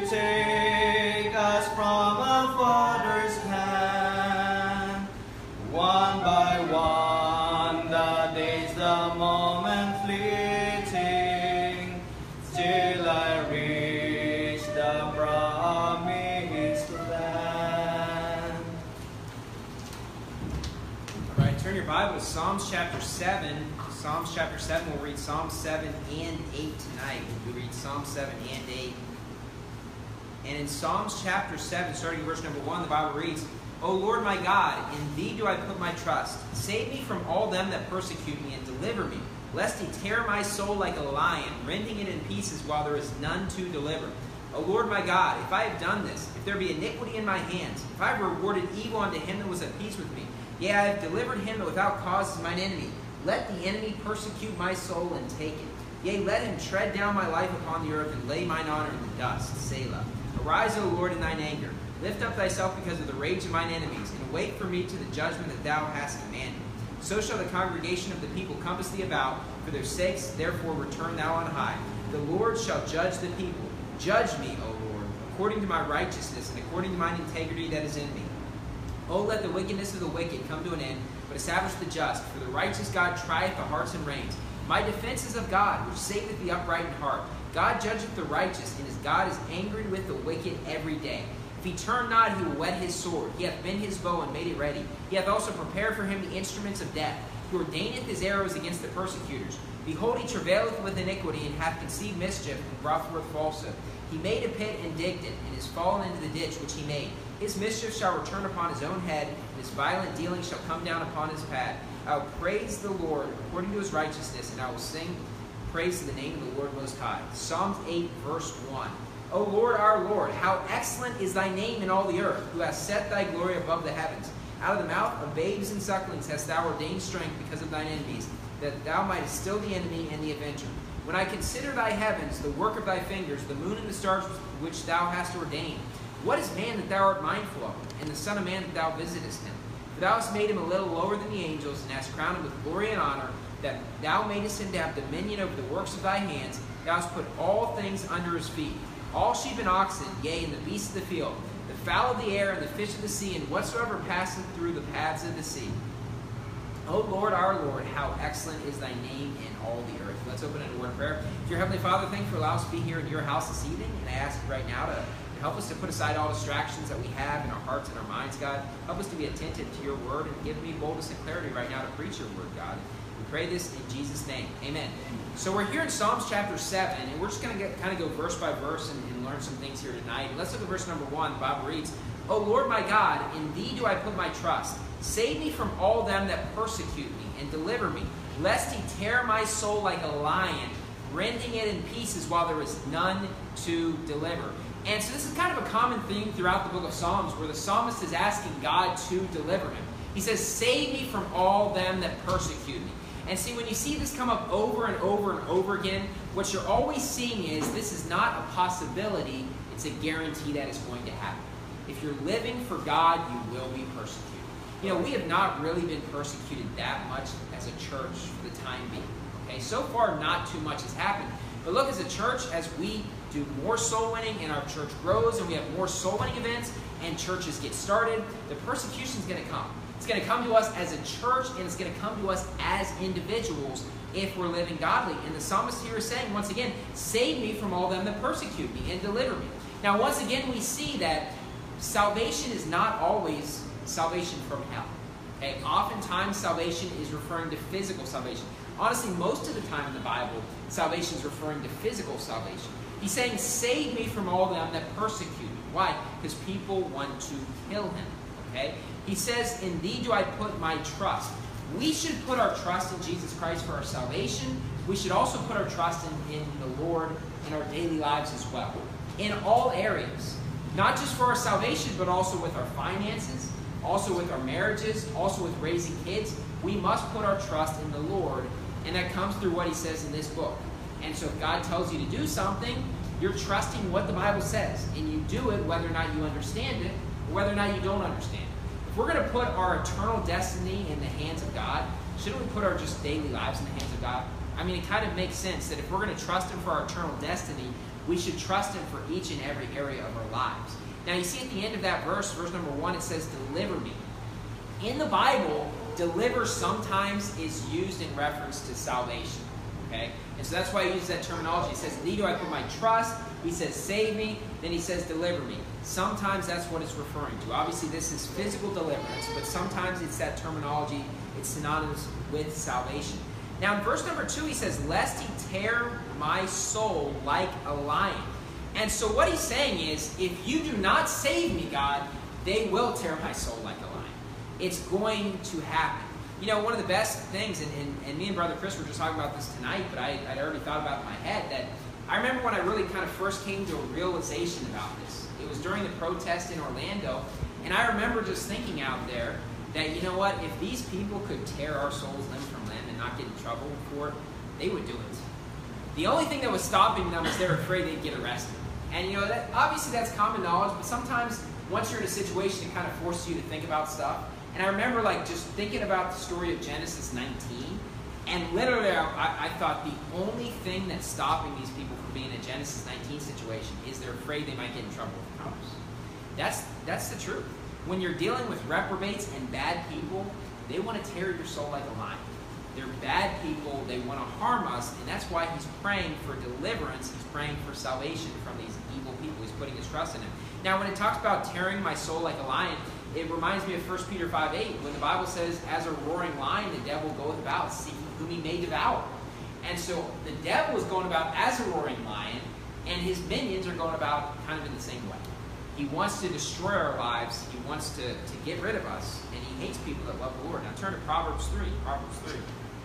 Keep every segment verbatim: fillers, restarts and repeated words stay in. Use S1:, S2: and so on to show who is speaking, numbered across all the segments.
S1: take us from a Father's hand. One by one, the days, the moment fleeting, till I reach the promised land.
S2: All right, turn your Bible to Psalms chapter seven. Psalms chapter seven, we'll read Psalm seven and eight tonight. We'll read Psalm seven and eight. And in Psalms chapter seven, starting in verse number one, the Bible reads, O Lord my God, in thee do I put my trust. Save me from all them that persecute me, and deliver me, lest he tear my soul like a lion, rending it in pieces while there is none to deliver. O Lord my God, if I have done this, if there be iniquity in my hands, if I have rewarded evil unto him that was at peace with me, yea, I have delivered him that without cause is mine enemy, let the enemy persecute my soul and take it. Yea, let him tread down my life upon the earth, and lay mine honor in the dust. Selah. Arise, O Lord, in thine anger. Lift up thyself because of the rage of mine enemies, and await for me to the judgment that thou hast commanded. So shall the congregation of the people compass thee about. For their sakes, therefore, return thou on high. The Lord shall judge the people. Judge me, O Lord, according to my righteousness, and according to mine integrity that is in me. O let the wickedness of the wicked come to an end, but establish the just. For the righteous God trieth the hearts and reins. My defense is of God, which saveth the upright in heart. God judgeth the righteous, and his God is angry with the wicked every day. If he turn not, he will whet his sword. He hath bent his bow and made it ready. He hath also prepared for him the instruments of death. He ordaineth his arrows against the persecutors. Behold, he travaileth with iniquity, and hath conceived mischief, and brought forth falsehood. He made a pit and digged it, and is fallen into the ditch which he made. His mischief shall return upon his own head, and his violent dealing shall come down upon his pad. I will praise the Lord according to his righteousness, and I will sing praise to the name of the Lord Most High. Psalms eight, verse one. O Lord, our Lord, how excellent is thy name in all the earth, who hast set thy glory above the heavens. Out of the mouth of babes and sucklings hast thou ordained strength because of thine enemies, that thou mightest still the enemy and the avenger. When I consider thy heavens, the work of thy fingers, the moon and the stars which thou hast ordained, what is man that thou art mindful of him, and the son of man that thou visitest him? For thou hast made him a little lower than the angels, and hast crowned him with glory and honor, that thou madest him to have dominion over the works of thy hands. Thou hast put all things under his feet, all sheep and oxen, yea, and the beasts of the field, the fowl of the air, and the fish of the sea, and whatsoever passeth through the paths of the sea. O Lord, our Lord, how excellent is thy name in all the earth. Let's open in a word of prayer. Dear Heavenly Father, thank you for allowing us to be here in your house this evening, and I ask right now to help us to put aside all distractions that we have in our hearts and our minds, God. Help us to be attentive to your word, and give me boldness and clarity right now to preach your word, God. We pray this in Jesus' name. Amen. So we're here in Psalms chapter seven, and we're just going to kind of go verse by verse and, and learn some things here tonight. Let's look at verse number one. The Bible reads, O Lord my God, in thee do I put my trust. Save me from all them that persecute me, and deliver me, lest he tear my soul like a lion, rending it in pieces while there is none to deliver. And so this is kind of a common theme throughout the book of Psalms, where the psalmist is asking God to deliver him. He says, save me from all them that persecute me. And see, when you see this come up over and over and over again, what you're always seeing is this is not a possibility, it's a guarantee that it's going to happen. If you're living for God, you will be persecuted. You know, we have not really been persecuted that much as a church for the time being. Okay, so far not too much has happened. But look, as a church, as we do more soul winning and our church grows and we have more soul winning events and churches get started, the persecution is going to come. It's going to come to us as a church, and it's going to come to us as individuals if we're living godly. And the psalmist here is saying, once again, save me from all them that persecute me and deliver me. Now, once again, we see that salvation is not always salvation from hell. Okay? Oftentimes, salvation is referring to physical salvation. Honestly, most of the time in the Bible, salvation is referring to physical salvation. He's saying, save me from all them that persecute me. Why? Because people want to kill him. Okay? He says, in thee do I put my trust. We should put our trust in Jesus Christ for our salvation. We should also put our trust in, in the Lord in our daily lives as well. In all areas. Not just for our salvation, but also with our finances, also with our marriages, also with raising kids. We must put our trust in the Lord, and that comes through what he says in this book. And so if God tells you to do something, you're trusting what the Bible says, and you do it whether or not you understand it, or whether or not you don't understand it. If we're going to put our eternal destiny in the hands of God, shouldn't we put our just daily lives in the hands of God? I mean, it kind of makes sense that if we're going to trust him for our eternal destiny, We should trust him for each and every area of our lives. Now you see at the end of that verse, verse number one, it says, deliver me. In the Bible, deliver sometimes is used in reference to salvation. Okay? And so that's why he uses that terminology. He says, in thee do I put my trust. He says, save me. Then he says, deliver me. Sometimes that's what it's referring to. Obviously, this is physical deliverance, but sometimes it's that terminology. It's synonymous with salvation. Now, in verse number two, he says, lest he tear my soul like a lion. And so what he's saying is, if you do not save me, God, they will tear my soul like a lion. It's going to happen. You know, one of the best things, and, and, and me and Brother Chris were just talking about this tonight, but I, I'd already thought about it in my head, that I remember when I really kind of first came to a realization about this. It was during the protest in Orlando, and I remember just thinking out there that, you know what, if these people could tear our souls limb from limb and not get in trouble for it, they would do it. The only thing that was stopping them was they were afraid they'd get arrested. And, you know, that, obviously that's common knowledge, but sometimes once you're in a situation, it kind of forces you to think about stuff. And I remember, like, just thinking about the story of Genesis nineteen, and literally I, I thought the only thing that's stopping these people from being in a Genesis nineteen situation is they're afraid they might get in trouble with Congress. That's, that's the truth. When you're dealing with reprobates and bad people, they want to tear your soul like a lion. They're bad people. They want to harm us, and that's why he's praying for deliverance. He's praying for salvation from these evil people. He's putting his trust in him. Now, when it talks about tearing my soul like a lion, it reminds me of First Peter five eight, when the Bible says, as a roaring lion, the devil goeth about, seeking whom he may devour. And so the devil is going about as a roaring lion, and his minions are going about kind of in the same way. He wants to destroy our lives. He wants to, to get rid of us, and he hates people that love the Lord. Now turn to Proverbs three. Proverbs three.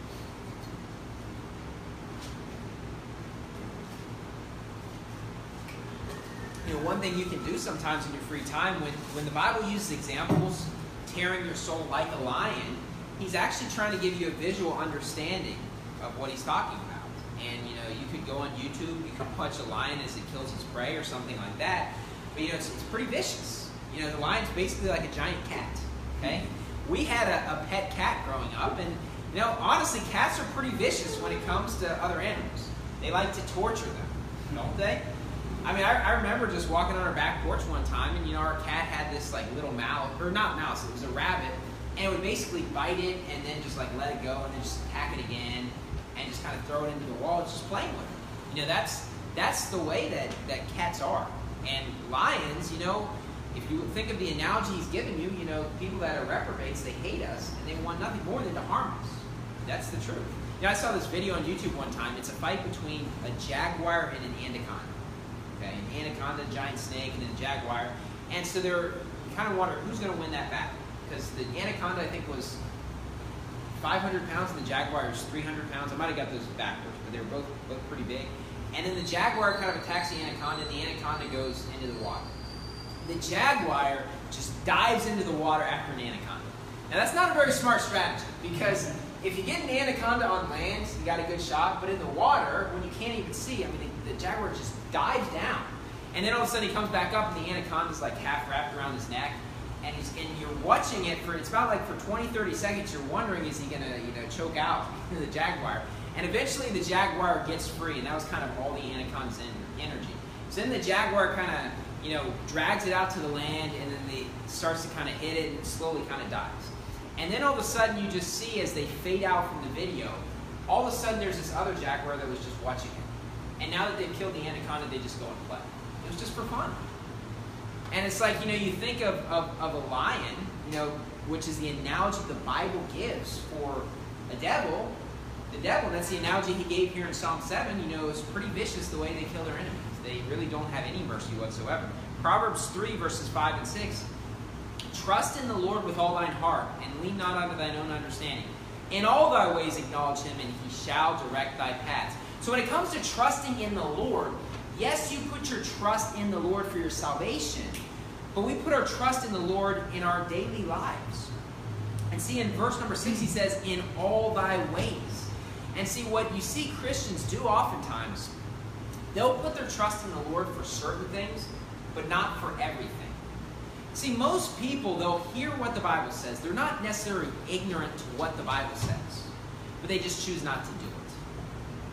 S2: You know, one thing you can do sometimes in your free time, when, when the Bible uses examples, tearing your soul like a lion, he's actually trying to give you a visual understanding of what he's talking about. And, you know, you could go on YouTube, you could punch a lion as it kills its prey or something like that. But, you know, it's, it's pretty vicious. You know, the lion's basically like a giant cat, okay? We had a, a pet cat growing up, and, you know, honestly, cats are pretty vicious when it comes to other animals. They like to torture them, don't they? I mean, I, I remember just walking on our back porch one time, and, you know, our cat had this, like, little mouse, or not mouse, it was a rabbit, and it would basically bite it and then just, like, let it go and then just attack it again and just kind of throw it into the wall, just playing with it. You know, that's that's the way that, that cats are. And lions, you know, if you think of the analogy he's given you, you know, people that are reprobates, they hate us, and they want nothing more than to harm us. That's the truth. You know, I saw this video on YouTube one time. It's a fight between a jaguar and an anaconda. Okay, an anaconda, a giant snake, and then a jaguar. And so they're, you kind of wonder who's going to win that battle. Because the anaconda, I think, was five hundred pounds, and the jaguar was three hundred pounds. I might have got those backwards, but they were both, both pretty big. And then the jaguar kind of attacks the anaconda, and the anaconda goes into the water. The jaguar just dives into the water after an anaconda. Now, that's not a very smart strategy, because if you get an anaconda on land, you got a good shot, but in the water, when you can't even see, I mean, the, the jaguar just dives down. And then all of a sudden he comes back up, and the anaconda's like half wrapped around his neck. And, he's, and you're watching it for, it's about like for twenty, thirty seconds, you're wondering, is he going to, you know, choke out the jaguar? And eventually the jaguar gets free, and that was kind of all the anaconda's energy. So then the jaguar kind of, you know, drags it out to the land, and then it starts to kind of hit it, and it slowly kind of dies. And then all of a sudden you just see, as they fade out from the video, all of a sudden there's this other jaguar that was just watching it. And now that they've killed the anaconda, they just go and play. It was just for fun. And it's like, you know, you think of, of, of a lion, you know, which is the analogy the Bible gives for a devil. The devil, that's the analogy he gave here in Psalm seven, you know, is pretty vicious the way they kill their enemies. They really don't have any mercy whatsoever. Proverbs three, verses five and six. Trust in the Lord with all thine heart, and lean not unto thine own understanding. In all thy ways acknowledge him, and he shall direct thy paths. So when it comes to trusting in the Lord, yes, you put your trust in the Lord for your salvation, but we put our trust in the Lord in our daily lives. And see, in verse number six, he says, in all thy ways. And see, what you see Christians do oftentimes, they'll put their trust in the Lord for certain things, but not for everything. See, most people, they'll hear what the Bible says. They're not necessarily ignorant to what the Bible says, but they just choose not to do it.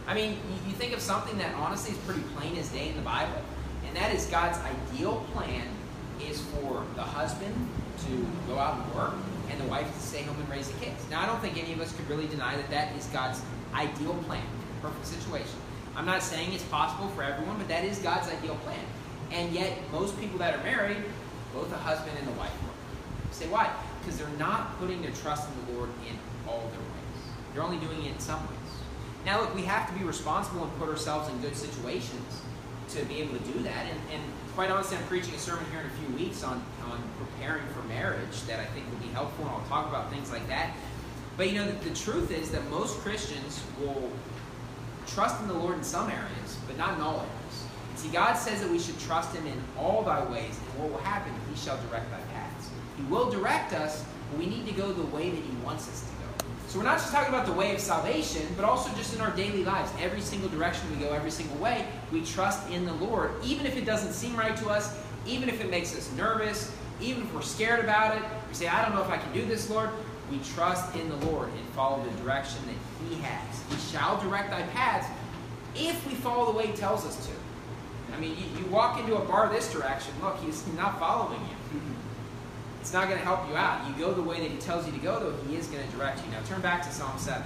S2: I mean, you, you think of something that honestly is pretty plain as day in the Bible, and that is God's ideal plan is for the husband to go out and work and the wife to stay home and raise the kids. Now, I don't think any of us could really deny that that is God's ideal plan, perfect situation. I'm not saying it's possible for everyone, but that is God's ideal plan. And yet, most people that are married, both the husband and the wife work. You say, why? Because they're not putting their trust in the Lord in all their ways. They're only doing it in some ways. Now, look, we have to be responsible and put ourselves in good situations to be able to do that. And, and quite honestly, I'm preaching a sermon here in a few weeks on, on preparing for marriage that I think will be helpful, and I'll talk about things like that. But, you know, the, the truth is that most Christians will trust in the Lord in some areas, but not in all areas. And see, God says that we should trust Him in all thy ways, and what will happen? He shall direct thy paths. He will direct us, but we need to go the way that He wants us to go. So we're not just talking about the way of salvation, but also just in our daily lives. Every single direction we go, every single way, we trust in the Lord, even if it doesn't seem right to us, even if it makes us nervous, even if we're scared about it. We say, I don't know if I can do this, Lord. We trust in the Lord and follow the direction that He has. He shall direct thy paths if we follow the way He tells us to. I mean, you, you walk into a bar this direction, look, He's not following you. It's not going to help you out. You go the way that He tells you to go, though He is going to direct you. Now turn back to Psalm seven.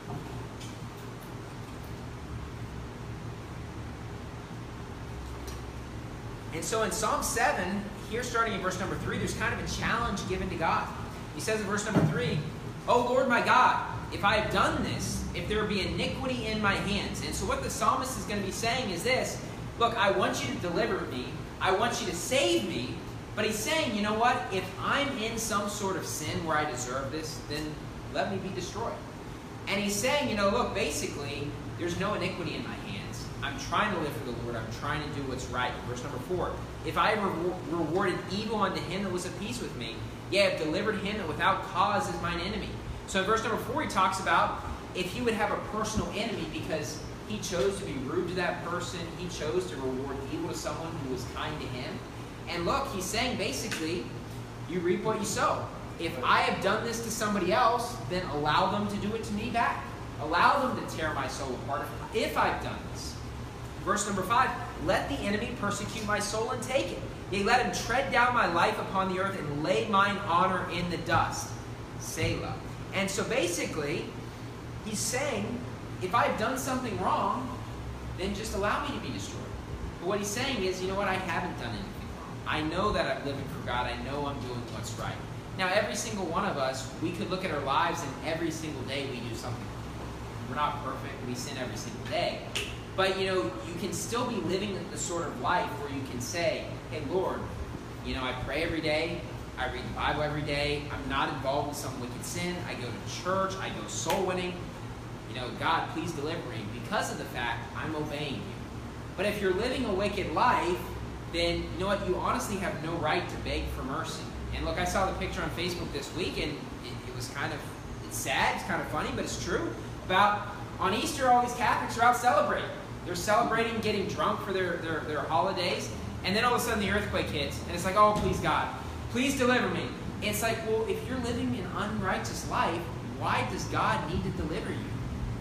S2: And so in Psalm seven, here starting in verse number three, there's kind of a challenge given to God. He says in verse number three, O Lord my God, if I have done this, if there be iniquity in my hands. And so what the psalmist is going to be saying is this, look, I want you to deliver me. I want you to save me. But he's saying, you know what? If I'm in some sort of sin where I deserve this, then let me be destroyed. And he's saying, you know, look, basically, there's no iniquity in my hands. I'm trying to live for the Lord. I'm trying to do what's right. Verse number four, if I have re- rewarded evil unto him that was at peace with me, yea, I have delivered him that without cause is mine enemy. So in verse number four, he talks about if he would have a personal enemy because he chose to be rude to that person, he chose to reward evil to someone who was kind to him. And look, he's saying basically, you reap what you sow. If I have done this to somebody else, then allow them to do it to me back. Allow them to tear my soul apart if I've done this. Verse number five, let the enemy persecute my soul and take it. Yea, let him tread down my life upon the earth and lay mine honor in the dust. Selah. And so basically, he's saying, if I've done something wrong, then just allow me to be destroyed. But what he's saying is, you know what, I haven't done anything wrong. I know that I'm living for God. I know I'm doing what's right. Now, every single one of us, we could look at our lives and every single day we do something wrong. We're not perfect. We sin every single day. But, you know, you can still be living the sort of life where you can say, hey, Lord, you know, I pray every day. I read the Bible every day. I'm not involved in some wicked sin. I go to church. I go soul winning. You know, God, please deliver me because of the fact I'm obeying you. But if you're living a wicked life, then, you know what, you honestly have no right to beg for mercy. And look, I saw the picture on Facebook this week, and it, it was kind of, it's sad, it's kind of funny, but it's true, about on Easter, all these Catholics are out celebrating. They're celebrating getting drunk for their, their, their holidays, and then all of a sudden the earthquake hits, and it's like, oh, please, God, please deliver me. It's like, well, if you're living an unrighteous life, why does God need to deliver you?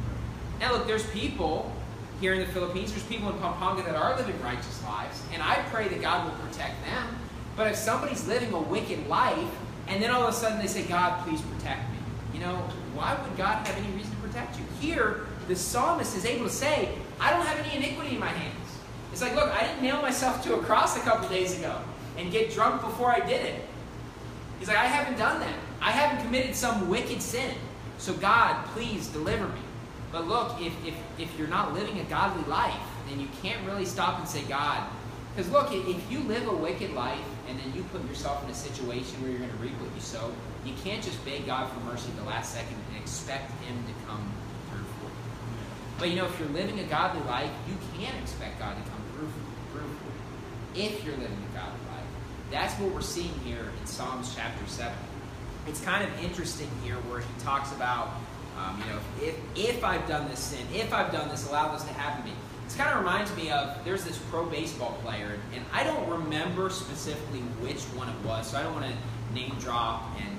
S2: Now, look, there's people here in the Philippines, there's people in Pampanga that are living righteous lives, and I pray that God will protect them. But if somebody's living a wicked life, and then all of a sudden they say, God, please protect me, you know, why would God have any reason to protect you? Here, the psalmist is able to say, I don't have any iniquity in my hands. It's like, look, I didn't nail myself to a cross a couple days ago and get drunk before I did it. He's like, I haven't done that. I haven't committed some wicked sin. So God, please deliver me. But look, if, if, if you're not living a godly life, then you can't really stop and say, God. Because look, if you live a wicked life and then you put yourself in a situation where you're going to reap what you sow, you can't just beg God for mercy at the last second and expect Him to come through for you. But you know, if you're living a godly life, you can expect God to come through for you. If you're living a godly life. That's what we're seeing here in Psalms chapter seven. It's kind of interesting here where he talks about, um, you know, if, if I've done this sin, if I've done this, allow this to happen to me. This kind of reminds me of, there's this pro baseball player, and I don't remember specifically which one it was, so I don't want to name drop and,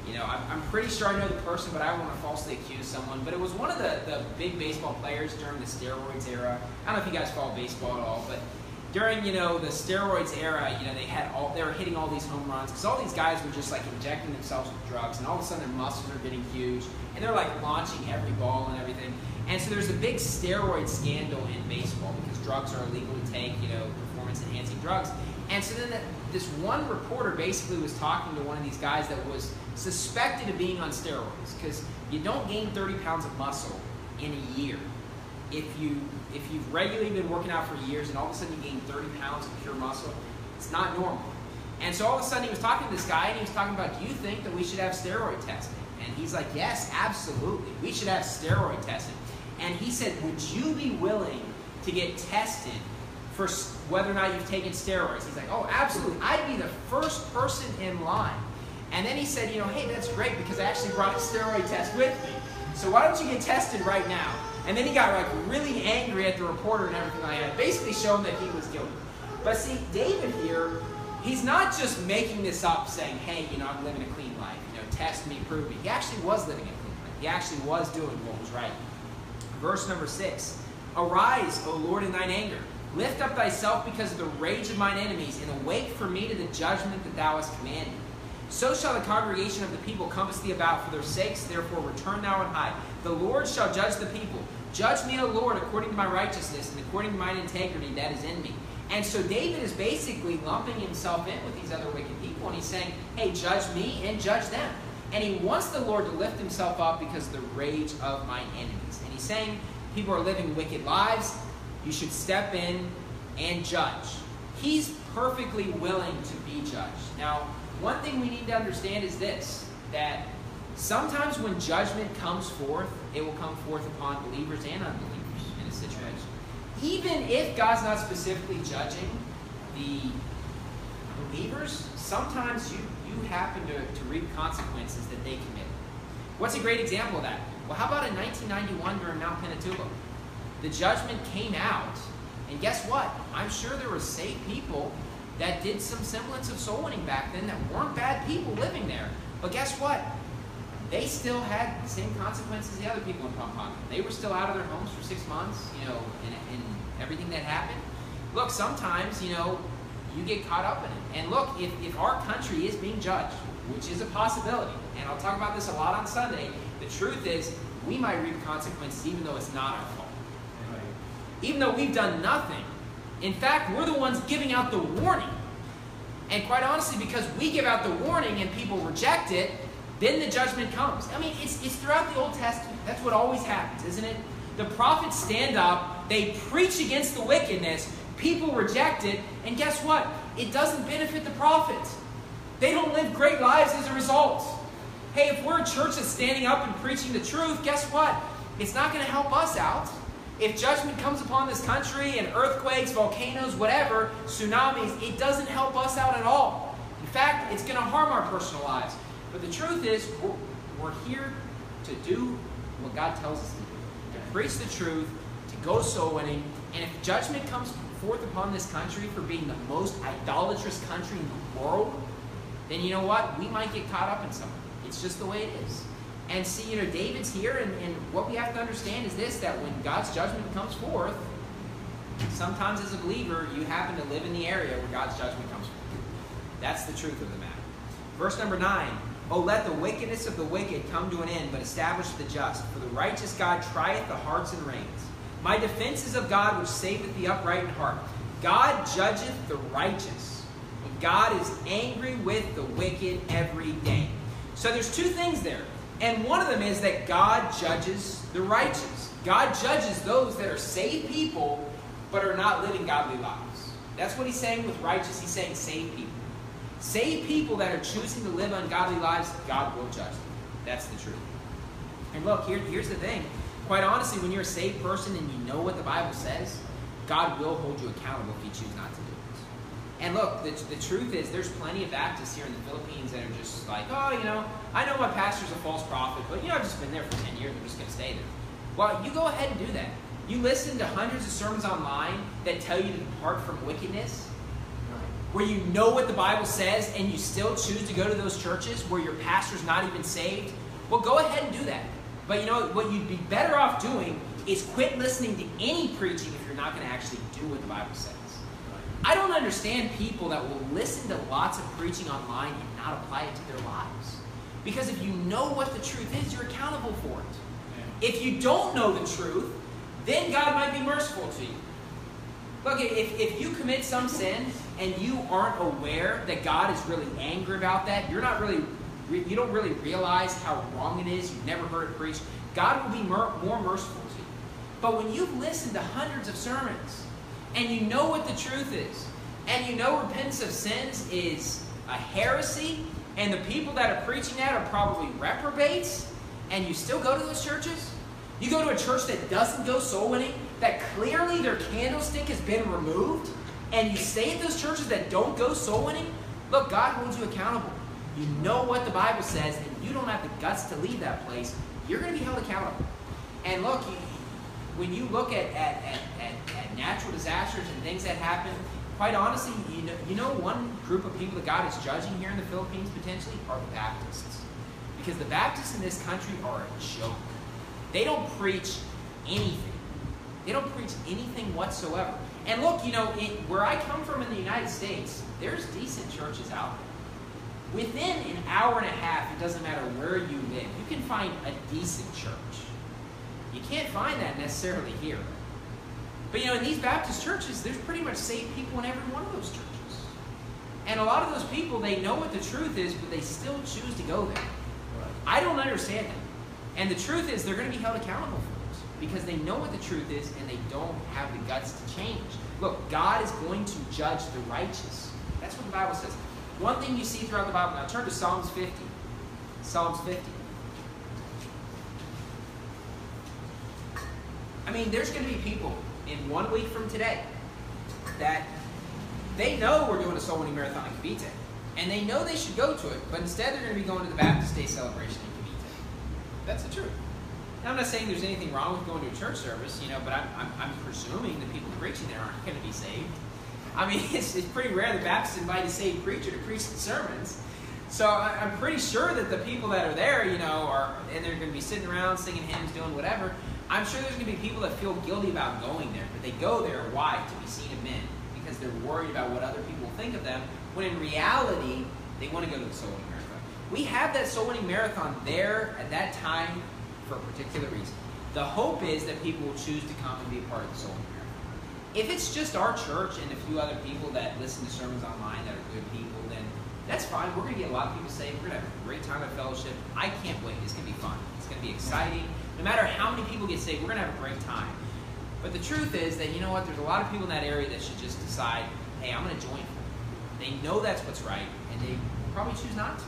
S2: You know, I'm, I'm pretty sure I know the person, but I don't want to falsely accuse someone. But it was one of the, the big baseball players during the steroids era. I don't know if you guys follow baseball at all, but during, you know, the steroids era, you know, they had all they were hitting all these home runs because all these guys were just like injecting themselves with drugs, and all of a sudden their muscles are getting huge, and they're like launching every ball and everything. And so there's a big steroid scandal in baseball because drugs are illegal to take, you know, performance-enhancing drugs. And so then that, this one reporter basically was talking to one of these guys that was suspected of being on steroids because you don't gain thirty pounds of muscle in a year. If, you, if you've regularly been working out for years and all of a sudden you gain thirty pounds of pure muscle, it's not normal. And so all of a sudden he was talking to this guy and he was talking about, do you think that we should have steroid testing? And he's like, yes, absolutely. We should have steroid testing. And he said, would you be willing to get tested for whether or not you've taken steroids? He's like, oh, absolutely. I'd be the first person in line. And then he said, you know, hey, that's great because I actually brought a steroid test with me. So why don't you get tested right now? And then he got like really angry at the reporter and everything like that, basically showing that he was guilty. But see, David here, he's not just making this up saying, hey, you know, I'm living a clean life. You know, test me, prove me. He actually was living a clean life. He actually was doing what was right. Verse number six, arise, O Lord, in thine anger. Lift up thyself because of the rage of mine enemies, and awake for me to the judgment that thou hast commanded. So shall the congregation of the people compass thee about for their sakes, therefore return thou and hide. The Lord shall judge the people. Judge me, O Lord, according to my righteousness and according to mine integrity that is in me. And so David is basically lumping himself in with these other wicked people, and he's saying, hey, judge me and judge them. And he wants the Lord to lift himself up because of the rage of mine enemies. And he's saying people are living wicked lives. You should step in and judge. He's perfectly willing to be judged. Now, one thing we need to understand is this, that sometimes when judgment comes forth, it will come forth upon believers and unbelievers in a situation. Even if God's not specifically judging the believers, sometimes you, you happen to, to reap consequences that they committed. What's a great example of that? Well, how about in nineteen ninety-one during Mount Pinatubo? The judgment came out, and guess what? I'm sure there were saved people that did some semblance of soul winning back then that weren't bad people living there. But guess what? They still had the same consequences as the other people in Pampanga. They were still out of their homes for six months, you know, and, and everything that happened. Look, sometimes, you know, you get caught up in it. And look, if, if our country is being judged, which is a possibility, and I'll talk about this a lot on Sunday, the truth is we might reap consequences even though it's not our fault. Right. Even though we've done nothing. In fact, we're the ones giving out the warning. And quite honestly, because we give out the warning and people reject it, then the judgment comes. I mean, it's, it's throughout the Old Testament. That's what always happens, isn't it? The prophets stand up, they preach against the wickedness, people reject it, and guess what? It doesn't benefit the prophets. They don't live great lives as a result. Hey, if we're a church that's standing up and preaching the truth, guess what? It's not going to help us out. If judgment comes upon this country and earthquakes, volcanoes, whatever, tsunamis, it doesn't help us out at all. In fact, it's going to harm our personal lives. But the truth is, we're, we're here to do what God tells us to do. To preach the truth, to go soul winning. And if judgment comes forth upon this country for being the most idolatrous country in the world, then you know what? We might get caught up in something. It's just the way it is. And see, you know, David's here, and, and what we have to understand is this, that when God's judgment comes forth, sometimes as a believer, you happen to live in the area where God's judgment comes forth. That's the truth of the matter. Verse number nine, oh, let the wickedness of the wicked come to an end, but establish the just. For the righteous God trieth the hearts and reins. My defense is of God, which saveth the upright in heart. God judgeth the righteous, but God is angry with the wicked every day. So there's two things there. And one of them is that God judges the righteous. God judges those that are saved people, but are not living godly lives. That's what he's saying with righteous. He's saying saved people. Saved people that are choosing to live ungodly lives, God will judge them. That's the truth. And look, here, here's the thing. Quite honestly, when you're a saved person and you know what the Bible says, God will hold you accountable if you choose not to do it. And look, the, the truth is there's plenty of Baptists here in the Philippines that are just like, oh, you know, I know my pastor's a false prophet, but, you know, I've just been there for ten years. I'm just going to stay there. Well, you go ahead and do that. You listen to hundreds of sermons online that tell you to depart from wickedness. where you know what the Bible says and you still choose to go to those churches where your pastor's not even saved, well, go ahead and do that. But you know what you'd be better off doing is quit listening to any preaching if you're not going to actually do what the Bible says. I don't understand people that will listen to lots of preaching online and not apply it to their lives. Because if you know what the truth is, you're accountable for it. If you don't know the truth, then God might be merciful to you. Look, if, if you commit some sin and you aren't aware that God is really angry about that, you're not really, you don't really realize how wrong it is, you've never heard it preached, God will be mer- more merciful to you. But when you've listened to hundreds of sermons and you know what the truth is, and you know repentance of sins is a heresy, and the people that are preaching that are probably reprobates, and you still go to those churches? You go to a church that doesn't go soul winning, that clearly their candlestick has been removed, and you stay at those churches that don't go soul winning? Look, God holds you accountable. You know what the Bible says, and you don't have the guts to leave that place. You're going to be held accountable. And look, you, when you look at, at, at, at, at natural disasters and things that happen, quite honestly, you know, you know one group of people that God is judging here in the Philippines potentially are the Baptists. Because the Baptists in this country are a joke. They don't preach anything. They don't preach anything whatsoever. And look, you know, it, where I come from in the United States, there's decent churches out there. Within an hour and a half, it doesn't matter where you live, you can find a decent church. You can't find that necessarily here. But you know, in these Baptist churches, there's pretty much saved people in every one of those churches. And a lot of those people, they know what the truth is, but they still choose to go there. Right. I don't understand that. And the truth is, they're going to be held accountable for it because they know what the truth is and they don't have the guts to change. Look, God is going to judge the righteous. That's what the Bible says. One thing you see throughout the Bible, now turn to Psalms fifty. Psalms fifty. I mean, there's going to be people in one week from today that they know we're doing a soul winning marathon in Cavite. And they know they should go to it, but instead they're going to be going to the Baptist Day celebration in Cavite. That's the truth. Now, I'm not saying there's anything wrong with going to a church service, you know, but I'm, I'm, I'm presuming the people preaching there aren't going to be saved. I mean, it's, it's pretty rare the Baptists invite a saved preacher to preach the sermons. So I, I'm pretty sure that the people that are there, you know, are, and they're going to be sitting around singing hymns, doing whatever. I'm sure there's going to be people that feel guilty about going there, but they go there, why? To be seen of men, because they're worried about what other people think of them, when in reality, they want to go to the soul winning marathon. We have that soul winning marathon there at that time for a particular reason. The hope is that people will choose to come and be a part of the soul winning marathon. If it's just our church and a few other people that listen to sermons online that are good people, then that's fine. We're going to get a lot of people saved. We're going to have a great time at fellowship. I can't wait. It's going to be fun. It's going to be exciting. No matter how many people get saved, we're going to have a great time. But the truth is that, you know what, there's a lot of people in that area that should just decide, hey, I'm going to join. They know that's what's right, and they probably choose not to.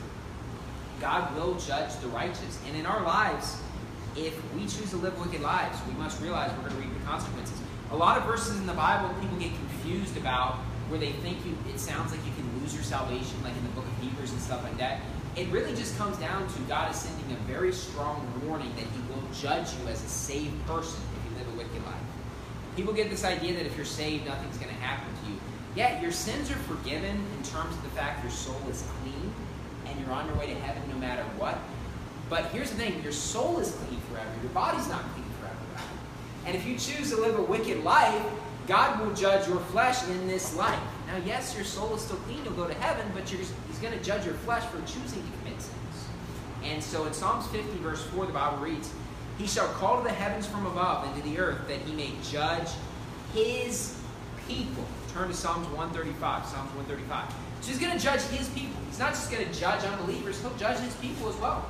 S2: God will judge the righteous. And in our lives, if we choose to live wicked lives, we must realize we're going to reap the consequences. A lot of verses in the Bible, people get confused about where they think you, it sounds like you can lose your salvation, like in the book of Hebrews and stuff like that. It really just comes down to God is sending a very strong warning that he will judge you as a saved person if you live a wicked life. People get this idea that if you're saved, nothing's going to happen to you. Yeah, your sins are forgiven in terms of the fact your soul is clean and you're on your way to heaven no matter what. But here's the thing, your soul is clean forever. Your body's not clean forever. And if you choose to live a wicked life, God will judge your flesh in this life. Now, yes, your soul is still clean, you'll go to heaven, but you're, he's going to judge your flesh for choosing to commit sins. And so in Psalms fifty, verse four, the Bible reads, he shall call to the heavens from above and to the earth that he may judge his people. Turn to Psalms one thirty-five. Psalms one thirty-five. So he's going to judge his people. He's not just going to judge unbelievers. He'll judge his people as well.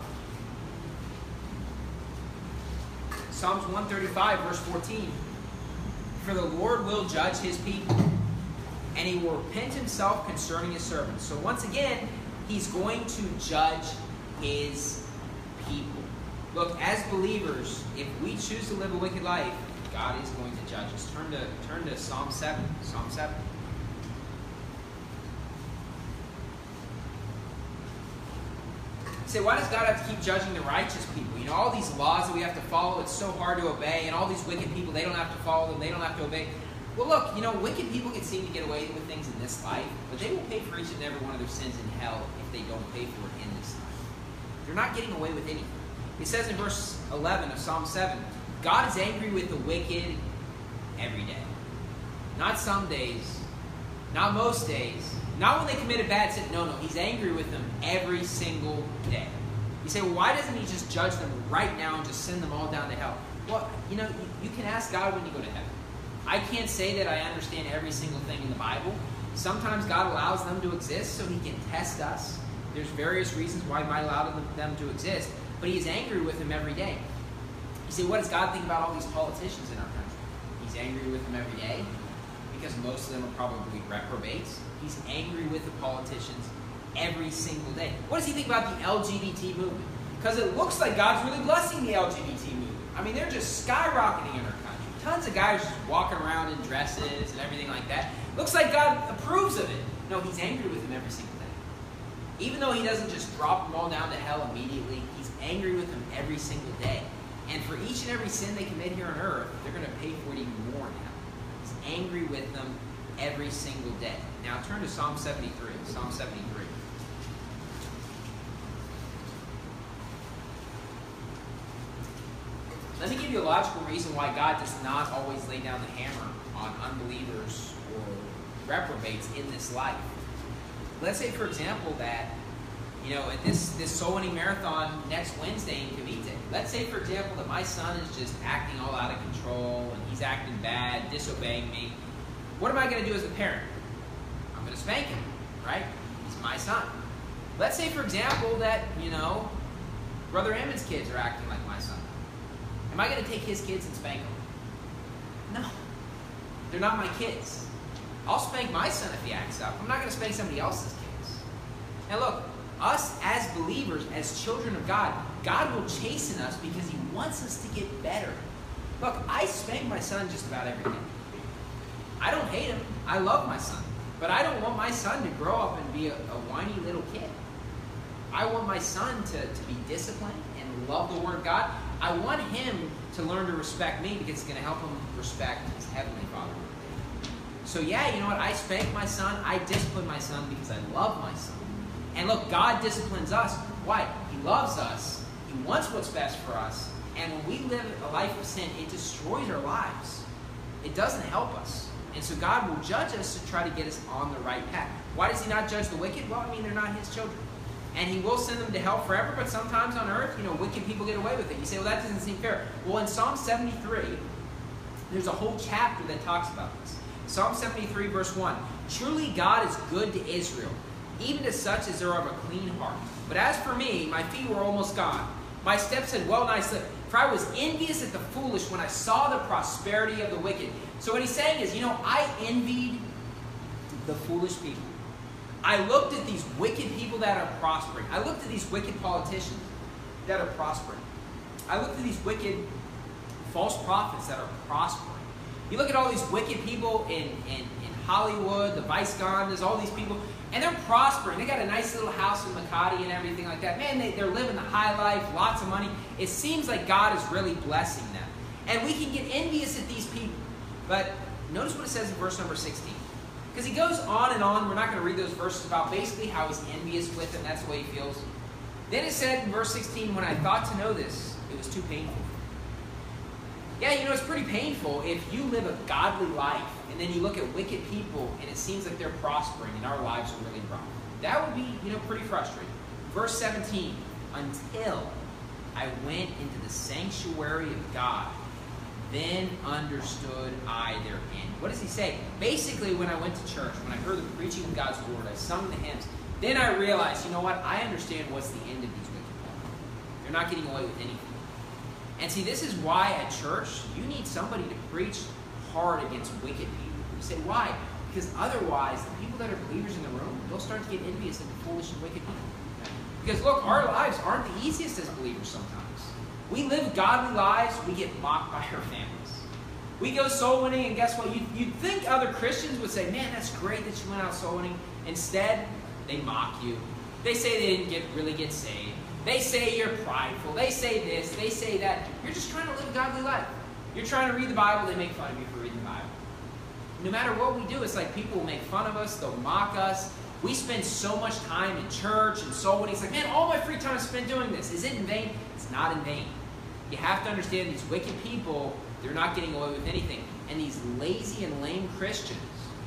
S2: Psalms one thirty-five, verse fourteen. For the Lord will judge his people, and he will repent himself concerning his servants. So once again, he's going to judge his people. Look, as believers, if we choose to live a wicked life, God is going to judge us. Turn to, turn to Psalm seven. Psalm seven. You say, why does God have to keep judging the righteous people? You know, all these laws that we have to follow, it's so hard to obey, and all these wicked people, they don't have to follow them, they don't have to obey. Well, look, you know, wicked people can seem to get away with things in this life, but they will pay for each and every one of their sins in hell if they don't pay for it in this life. They're not getting away with anything. It says in verse eleven of Psalm seven, God is angry with the wicked every day. Not some days, not most days, not when they commit a bad sin. No, no, he's angry with them every single day. You say, well, why doesn't he just judge them right now and just send them all down to hell? Well, you know, you, you can ask God when you go to heaven. I can't say that I understand every single thing in the Bible. Sometimes God allows them to exist so he can test us. There's various reasons why he might allow them to exist, but he is angry with them every day. You say, what does God think about all these politicians in our country? He's angry with them every day because most of them are probably reprobates. He's angry with the politicians every single day. What does he think about the L G B T movement? Because it looks like God's really blessing the L G B T movement. I mean, they're just skyrocketing in our country. Tons of guys just walking around in dresses and everything like that. Looks like God approves of it. No, he's angry with them every single day. Even though he doesn't just drop them all down to hell immediately, he's angry with them every single day. And for each and every sin they commit here on earth, they're going to pay for it even more in hell. He's angry with them every single day. Now turn to Psalm seventy-three. Psalm seventy-three. Let me give you a logical reason why God does not always lay down the hammer on unbelievers or reprobates in this life. Let's say, for example, that, you know, at this, this soul winning marathon next Wednesday in Cavite, let's say, for example, that my son is just acting all out of control and he's acting bad, disobeying me. What am I going to do as a parent? I'm going to spank him, right? He's my son. Let's say, for example, that, you know, Brother Emmons' kids are acting like my son. Am I going to take his kids and spank them? No. They're not my kids. I'll spank my son if he acts up. I'm not going to spank somebody else's kids. Now look, us as believers, as children of God, God will chasten us because he wants us to get better. Look, I spank my son just about every day. I don't hate him. I love my son. But I don't want my son to grow up and be a, a whiny little kid. I want my son to, to be disciplined and love the Word of God. I want him to learn to respect me because it's going to help him respect his Heavenly Father. So yeah, you know what? I spank my son. I discipline my son because I love my son. And look, God disciplines us. Why? He loves us. He wants what's best for us. And when we live a life of sin, it destroys our lives. It doesn't help us. And so God will judge us to try to get us on the right path. Why does he not judge the wicked? Well, I mean, they're not his children. And he will send them to hell forever, but sometimes on earth, you know, wicked people get away with it. You say, well, that doesn't seem fair. Well, in Psalm seventy-three, there's a whole chapter that talks about this. Psalm seventy-three, verse one. Truly God is good to Israel, even to such as are of a clean heart. But as for me, my feet were almost gone. My steps had well nigh slipped. For I was envious at the foolish when I saw the prosperity of the wicked. So what he's saying is, you know, I envied the foolish people. I looked at these wicked people that are prospering. I looked at these wicked politicians that are prospering. I looked at these wicked false prophets that are prospering. You look at all these wicked people in, in, in Hollywood, the Vice Gondas, all these people, and they're prospering. They got a nice little house in Makati and everything like that. Man, they, they're living the high life, lots of money. It seems like God is really blessing them. And we can get envious at these people. But notice what it says in verse number sixteen. Because he goes on and on. We're not going to read those verses about basically how he's envious with them. That's the way he feels. Then it said in verse sixteen, when I thought to know this, it was too painful. Yeah, you know, it's pretty painful if you live a godly life and then you look at wicked people and it seems like they're prospering and our lives are really rough. That would be, you know, pretty frustrating. Verse seventeen, until I went into the sanctuary of God, then understood I their end. What does he say? Basically, when I went to church, when I heard the preaching of God's word, I sung the hymns, then I realized, you know what? I understand what's the end of these wicked people. They're not getting away with anything. And see, this is why at church, you need somebody to preach hard against wicked people. You say, why? Because otherwise, the people that are believers in the room, they'll start to get envious of the foolish and wicked people. Because look, our lives aren't the easiest as believers sometimes. We live godly lives, we get mocked by our families. We go soul winning, and guess what? You'd, you'd think other Christians would say, man, that's great that you went out soul winning. Instead, they mock you. They say they didn't get really get saved. They say you're prideful. They say this. They say that. You're just trying to live a godly life. You're trying to read the Bible. They make fun of you for reading the Bible. no matter what we do, it's like people will make fun of us, they'll mock us. We spend so much time in church and soul winning. It's like, man, all my free time is spent doing this. Is it in vain? It's not in vain. You have to understand these wicked people, they're not getting away with anything. And these lazy and lame Christians,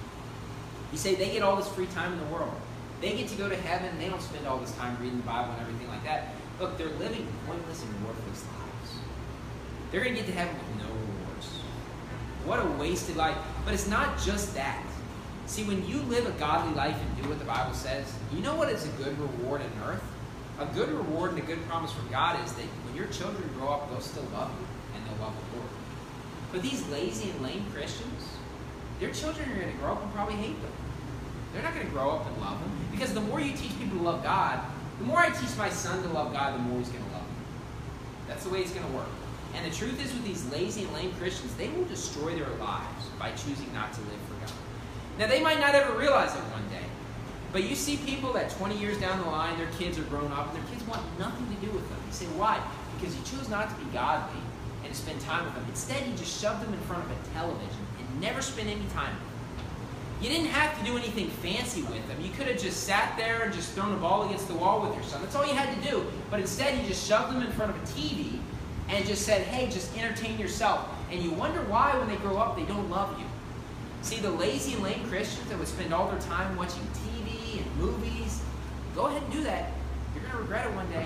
S2: you say they get all this free time in the world. They get to go to heaven. They don't spend all this time reading the Bible and everything like that. Look, they're living pointless and worthless lives. They're going to get to heaven with no rewards. What a wasted life. But it's not just that. See, when you live a godly life and do what the Bible says, you know what is a good reward on earth? A good reward and a good promise from God is that when your children grow up, they'll still love you and they'll love the Lord. But these lazy and lame Christians, their children are going to grow up and probably hate them. They're not going to grow up and love them. Because the more you teach people to love God, the more I teach my son to love God, the more he's going to love him. That's the way it's going to work. And the truth is, with these lazy and lame Christians, they will destroy their lives by choosing not to live for God. Now, they might not ever realize it one day. But you see people that twenty years down the line, their kids are grown up, and their kids want nothing to do with them. You say, why? Because you choose not to be godly and to spend time with them. Instead, you just shove them in front of a television and never spend any time with them. You didn't have to do anything fancy with them. You could have just sat there and just thrown a ball against the wall with your son. That's all you had to do. But instead, you just shoved them in front of a T V and just said, hey, just entertain yourself. And you wonder why, when they grow up, they don't love you. See, the lazy and lame Christians that would spend all their time watching T V and movies, go ahead and do that. You're going to regret it one day.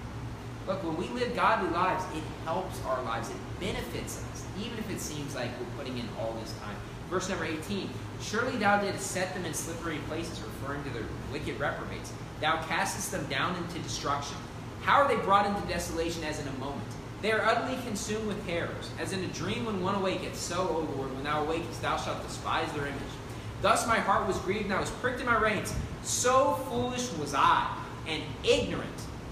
S2: Look, when we live godly lives, it helps our lives. It benefits us, even if it seems like we're putting in all this time. Verse number eighteen, surely thou didst set them in slippery places, referring to the wicked reprobates. Thou castest them down into destruction. How are they brought into desolation as in a moment? They are utterly consumed with terrors. As in a dream when one awaketh, so, O Lord, when thou awakest, thou shalt despise their image. Thus my heart was grieved, and I was pricked in my reins. So foolish was I, and ignorant.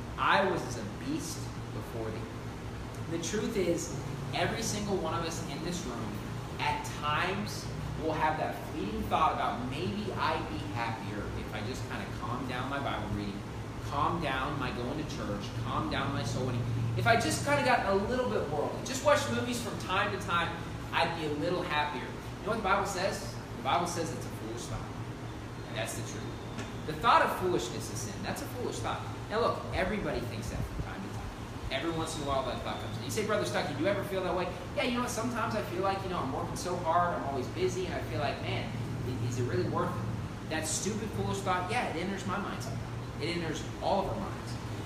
S2: I was as a beast before thee. The truth is, every single one of us in this room, at times, will have that fleeting thought about maybe I'd be happier if I just kind of calmed down my Bible reading, calmed down my going to church, calmed down my soul winning. If I just kind of got a little bit worldly, just watched movies from time to time, I'd be a little happier. You know what the Bible says? The Bible says it's a foolish thought. And that's the truth. The thought of foolishness is sin. That's a foolish thought. Now look, everybody thinks that from time to time. Every once in a while that thought comes in. You say, Brother Stuckey, do you ever feel that way? Yeah, you know what? Sometimes I feel like, you know, I'm working so hard, I'm always busy, and I feel like, man, is it really worth it? That stupid, foolish thought, yeah, it enters my mind sometimes. It enters all of our minds.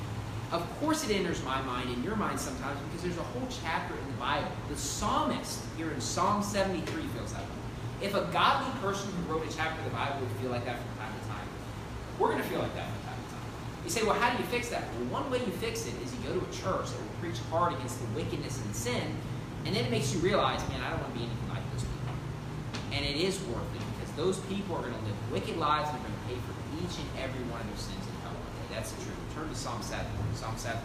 S2: Of course it enters my mind and your mind sometimes, because there's a whole chapter in the Bible. The psalmist here in Psalm seventy-three feels that way. If a godly person who wrote a chapter of the Bible would feel like that from time to time, we're going to feel like that from time to time. You say, well, how do you fix that? Well, one way you fix it is you go to a church that will preach hard against the wickedness and sin, and then it makes you realize, man, I don't want to be anything like those people. And it is worth it, because those people are going to live wicked lives and they're going to pay for each and every one of their sins in hell one day. That's the truth. Turn to Psalm seven. Psalm seven.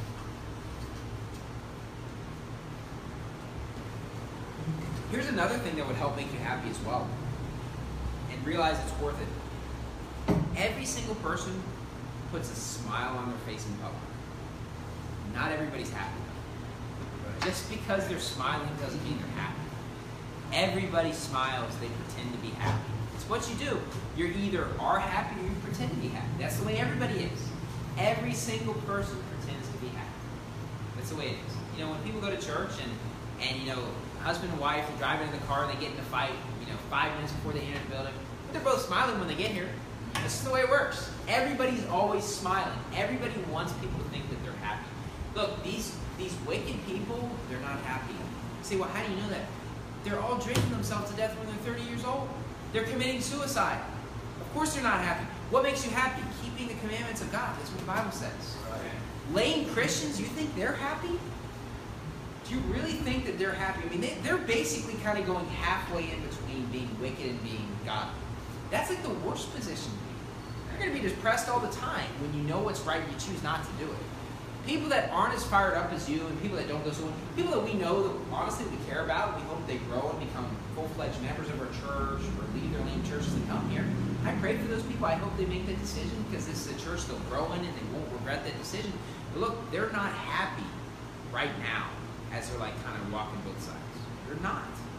S2: Here's another thing that would help make you happy as well, and realize it's worth it. Every single person puts a smile on their face in public. Not everybody's happy. Just because they're smiling doesn't mean they're happy. Everybody smiles, they pretend to be happy. It's what you do. You're either are happy or you pretend to be happy. That's the way everybody is. Every single person pretends to be happy. That's the way it is. You know, when people go to church and, and you know, husband and wife are driving in the car and they get in a fight, you know, five minutes before they enter the building, but they're both smiling when they get here. This is the way it works. Everybody's always smiling. Everybody wants people to think that they're happy. Look, these these wicked people, they're not happy. You say, well, how do you know that? They're all drinking themselves to death when they're thirty years old. They're committing suicide. Of course they're not happy. What makes you happy? Keeping the commandments of God. That's what the Bible says. Right. Lame Christians, you think they're happy? Do you really think that they're happy? I mean, they, they're basically kind of going halfway in between being wicked and being godly. That's like the worst position to be. You're going to be depressed all the time when you know what's right and you choose not to do it. People that aren't as fired up as you and people that don't go so people that we know that honestly we care about, we hope they grow and become full-fledged members of our church or leave their lame churches and come here. I pray for those people. I hope they make that decision, because this is a church they'll grow in and they won't regret that decision. But look, they're not happy right now as they're like kind of walking both sides. They're not.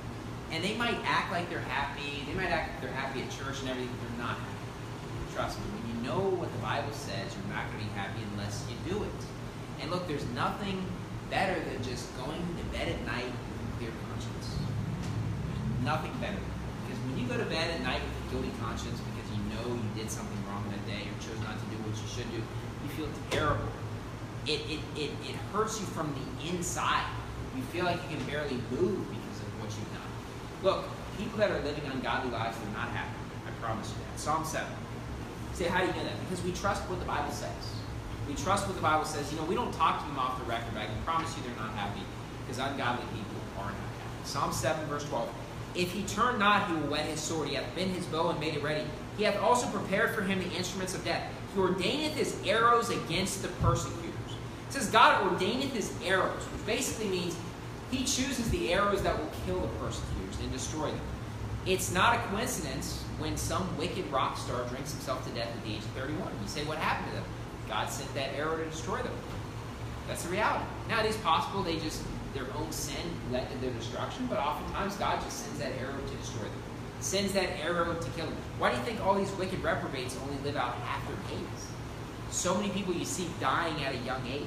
S2: And they might act like they're happy. They might act like they're happy at church and everything, but they're not happy. Trust me, when you know what the Bible says, you're not going to be happy unless you do it. And look, there's nothing better than just going to bed at night with a clear conscience. There's nothing better. Because when you go to bed at night with a guilty conscience because you know you did something wrong that day or chose not to do what you should do, you feel terrible. It, it, it, it hurts you from the inside. You feel like you can barely move because of what you've done. Look, people that are living ungodly lives, they're not happy. I promise you that. Psalm seven. You say, how do you know that? Because we trust what the Bible says. We trust what the Bible says. You know, we don't talk to them off the record, but I can promise you they're not happy because ungodly people are not happy. Psalm seven, verse twelve. If he turn not, he will whet his sword. He hath bent his bow and made it ready. He hath also prepared for him the instruments of death. He ordaineth his arrows against the persecutors. It says God ordaineth his arrows, which basically means he chooses the arrows that will kill the persecutors and destroy them. It's not a coincidence when some wicked rock star drinks himself to death at the age of thirty-one. You say, what happened to them? God sent that arrow to destroy them. That's the reality. Now, it is possible they just, their own sin led to their destruction, but oftentimes God just sends that arrow to destroy them. Sends that arrow to kill them. Why do you think all these wicked reprobates only live out half their days? So many people you see dying at a young age.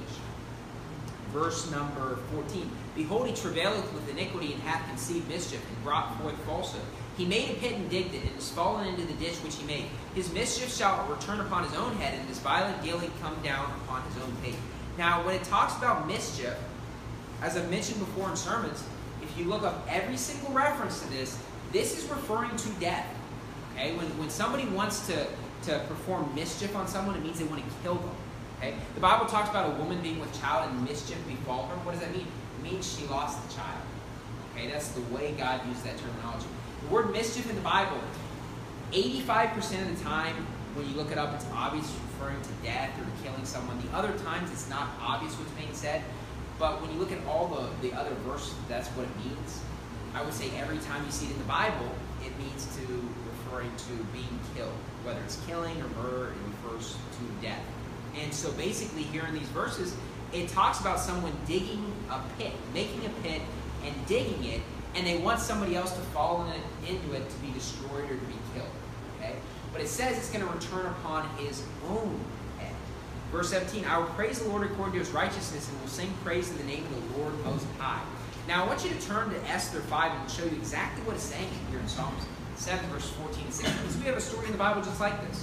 S2: Verse number fourteen. Behold, he travaileth with iniquity and hath conceived mischief and brought forth falsehood. He made a pit and digged it, and is fallen into the ditch which he made. His mischief shall return upon his own head, and his violent dealing come down upon his own pate. Now, when it talks about mischief, as I've mentioned before in sermons, if you look up every single reference to this, this is referring to death. Okay? When, when somebody wants to, to perform mischief on someone, it means they want to kill them. Okay? The Bible talks about a woman being with child and mischief befall her. What does that mean? It means she lost the child. Okay? That's the way God used that terminology. The word mischief in the Bible, eighty-five percent of the time, when you look it up, it's obvious it's referring to death or to killing someone. The other times, it's not obvious what's being said. But when you look at all the, the other verses, that's what it means. I would say every time you see it in the Bible, it means to referring to being killed. Whether it's killing or murder, it refers to death. And so basically here in these verses, it talks about someone digging a pit, making a pit and digging it, and they want somebody else to fall in it, into it to be destroyed or to be killed. Okay? But it says it's going to return upon his own head. Verse seventeen, I will praise the Lord according to his righteousness, and will sing praise in the name of the Lord Most High. Now I want you to turn to Esther five and show you exactly what it's saying here in Psalms seven, verse fourteen and sixteen. Because we have a story in the Bible just like this.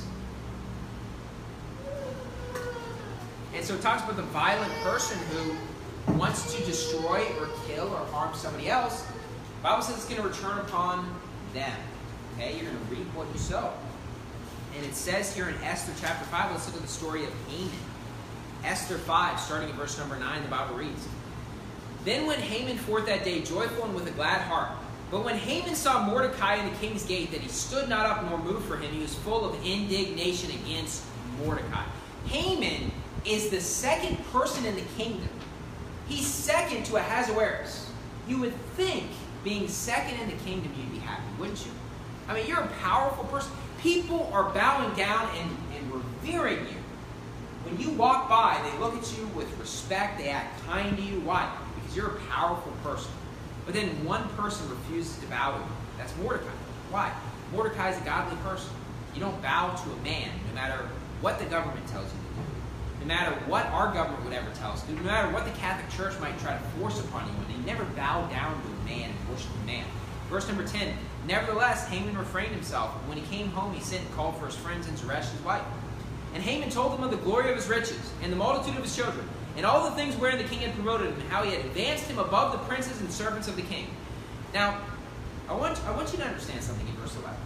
S2: And so it talks about the violent person who wants to destroy or kill or harm somebody else. The Bible says it's going to return upon them. Okay, you're going to reap what you sow. And it says here in Esther chapter five, let's look at the story of Haman. Esther five, starting at verse number nine, the Bible reads, Then went Haman forth that day joyful and with a glad heart. But when Haman saw Mordecai in the king's gate, that he stood not up nor moved for him, he was full of indignation against Mordecai. Haman is the second person in the kingdom. He's second to Ahasuerus. You would think being second in the kingdom you'd be happy, wouldn't you? I mean, you're a powerful person. People are bowing down and, and revering you. When you walk by, they look at you with respect. They act kind to you. Why? Because you're a powerful person. But then one person refuses to bow to you. That's Mordecai. Why? Mordecai is a godly person. You don't bow to a man, no matter what the government tells you to do. No matter what our government would ever tell us to do. No matter what the Catholic Church might try to force upon you. And they never bow down to a man and worship a man. Verse number ten. Nevertheless, Haman refrained himself. When he came home, he sent and called for his friends and Zeresh his wife. And Haman told them of the glory of his riches, and the multitude of his children, and all the things wherein the king had promoted him, and how he had advanced him above the princes and servants of the king. Now, I want, I want you to understand something in verse eleven.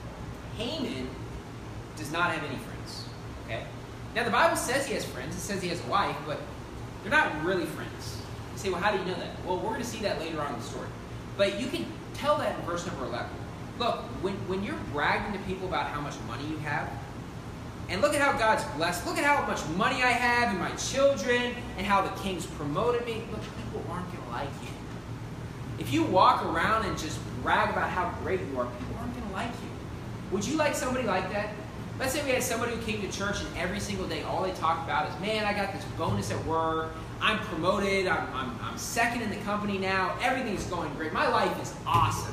S2: Haman does not have any friends. Okay? Now, the Bible says he has friends. It says he has a wife, but they're not really friends. You say, well, how do you know that? Well, we're going to see that later on in the story. But you can tell that in verse number eleven. Look, when, when you're bragging to people about how much money you have, and look at how God's blessed, look at how much money I have and my children, and how the king's promoted me, look, people aren't going to like you. If you walk around and just brag about how great you are, people aren't going to like you. Would you like somebody like that? Let's say we had somebody who came to church and every single day all they talk about is, man, I got this bonus at work, I'm promoted, I'm, I'm, I'm second in the company now, everything's going great, my life is awesome.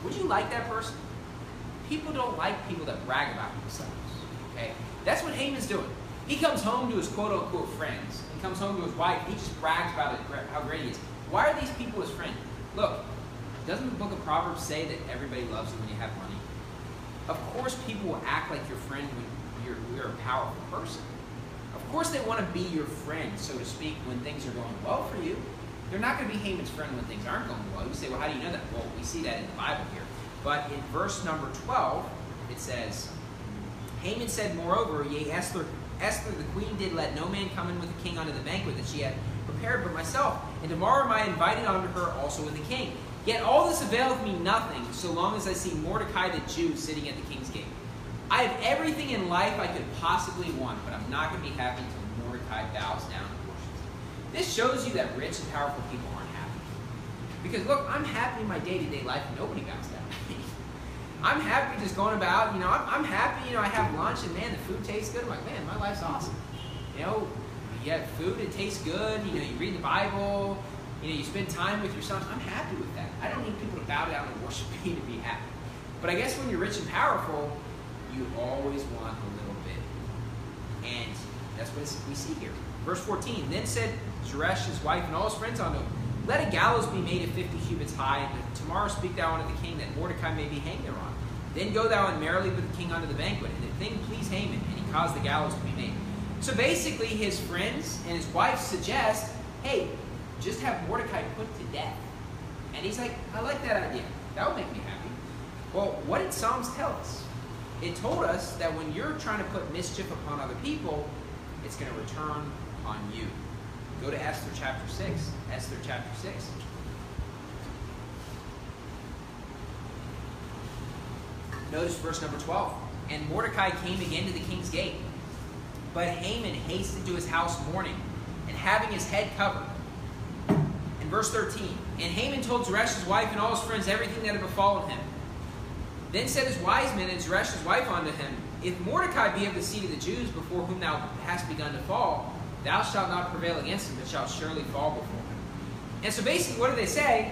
S2: Would you like that person? People don't like people that brag about themselves. Okay? That's what Haman's doing. He comes home to his quote-unquote friends. He comes home to his wife. He just brags about it, how great he is. Why are these people his friends? Look, doesn't the book of Proverbs say that everybody loves you when you have money? Of course people will act like your friend when you're, you're a powerful person. Of course they want to be your friend, so to speak, when things are going well for you. They're not going to be Haman's friend when things aren't going well. You say, well, how do you know that? Well, we see that in the Bible here. But in verse number twelve, it says, Haman said, moreover, yea, Esther, Esther the queen did let no man come in with the king unto the banquet that she had prepared but myself. And tomorrow am I invited unto her also with the king. Yet all this availeth me nothing, so long as I see Mordecai the Jew sitting at the king's gate. I have everything in life I could possibly want, but I'm not going to be happy until Mordecai bows down and worships. This shows you that rich and powerful people aren't happy. Because look, I'm happy in my day-to-day life and nobody bows down to me. I'm happy just going about, you know, I'm, I'm happy, you know, I have lunch and man, the food tastes good. I'm like, man, my life's awesome. You know, you have food, it tastes good, you know, you read the Bible, you know, you spend time with your son. I'm happy with that. I don't need people to bow down and worship me to be happy. But I guess when you're rich and powerful, you always want a little bit. And that's what we see here. Verse fourteen, then said Zeresh, his wife, and all his friends unto him, let a gallows be made of fifty cubits high, and tomorrow speak thou unto the king, that Mordecai may be hanged thereon. Then go thou and merrily with the king unto the banquet. And the thing pleased Haman, and he caused the gallows to be made. So basically, his friends and his wife suggest, hey, just have Mordecai put to death. And he's like, I like that idea. That would make me happy. Well, what did Psalms tell us? It told us that when you're trying to put mischief upon other people, it's going to return on you. Go to Esther chapter six. Esther chapter six. Notice verse number twelve. And Mordecai came again to the king's gate. But Haman hastened to his house mourning, and having his head covered. In verse thirteen. And Haman told Zeresh his wife and all his friends everything that had befallen him. Then said his wise men and Zeresh his wife unto him, if Mordecai be of the seed of the Jews, before whom thou hast begun to fall, thou shalt not prevail against him, but shalt surely fall before him. And so basically, what do they say?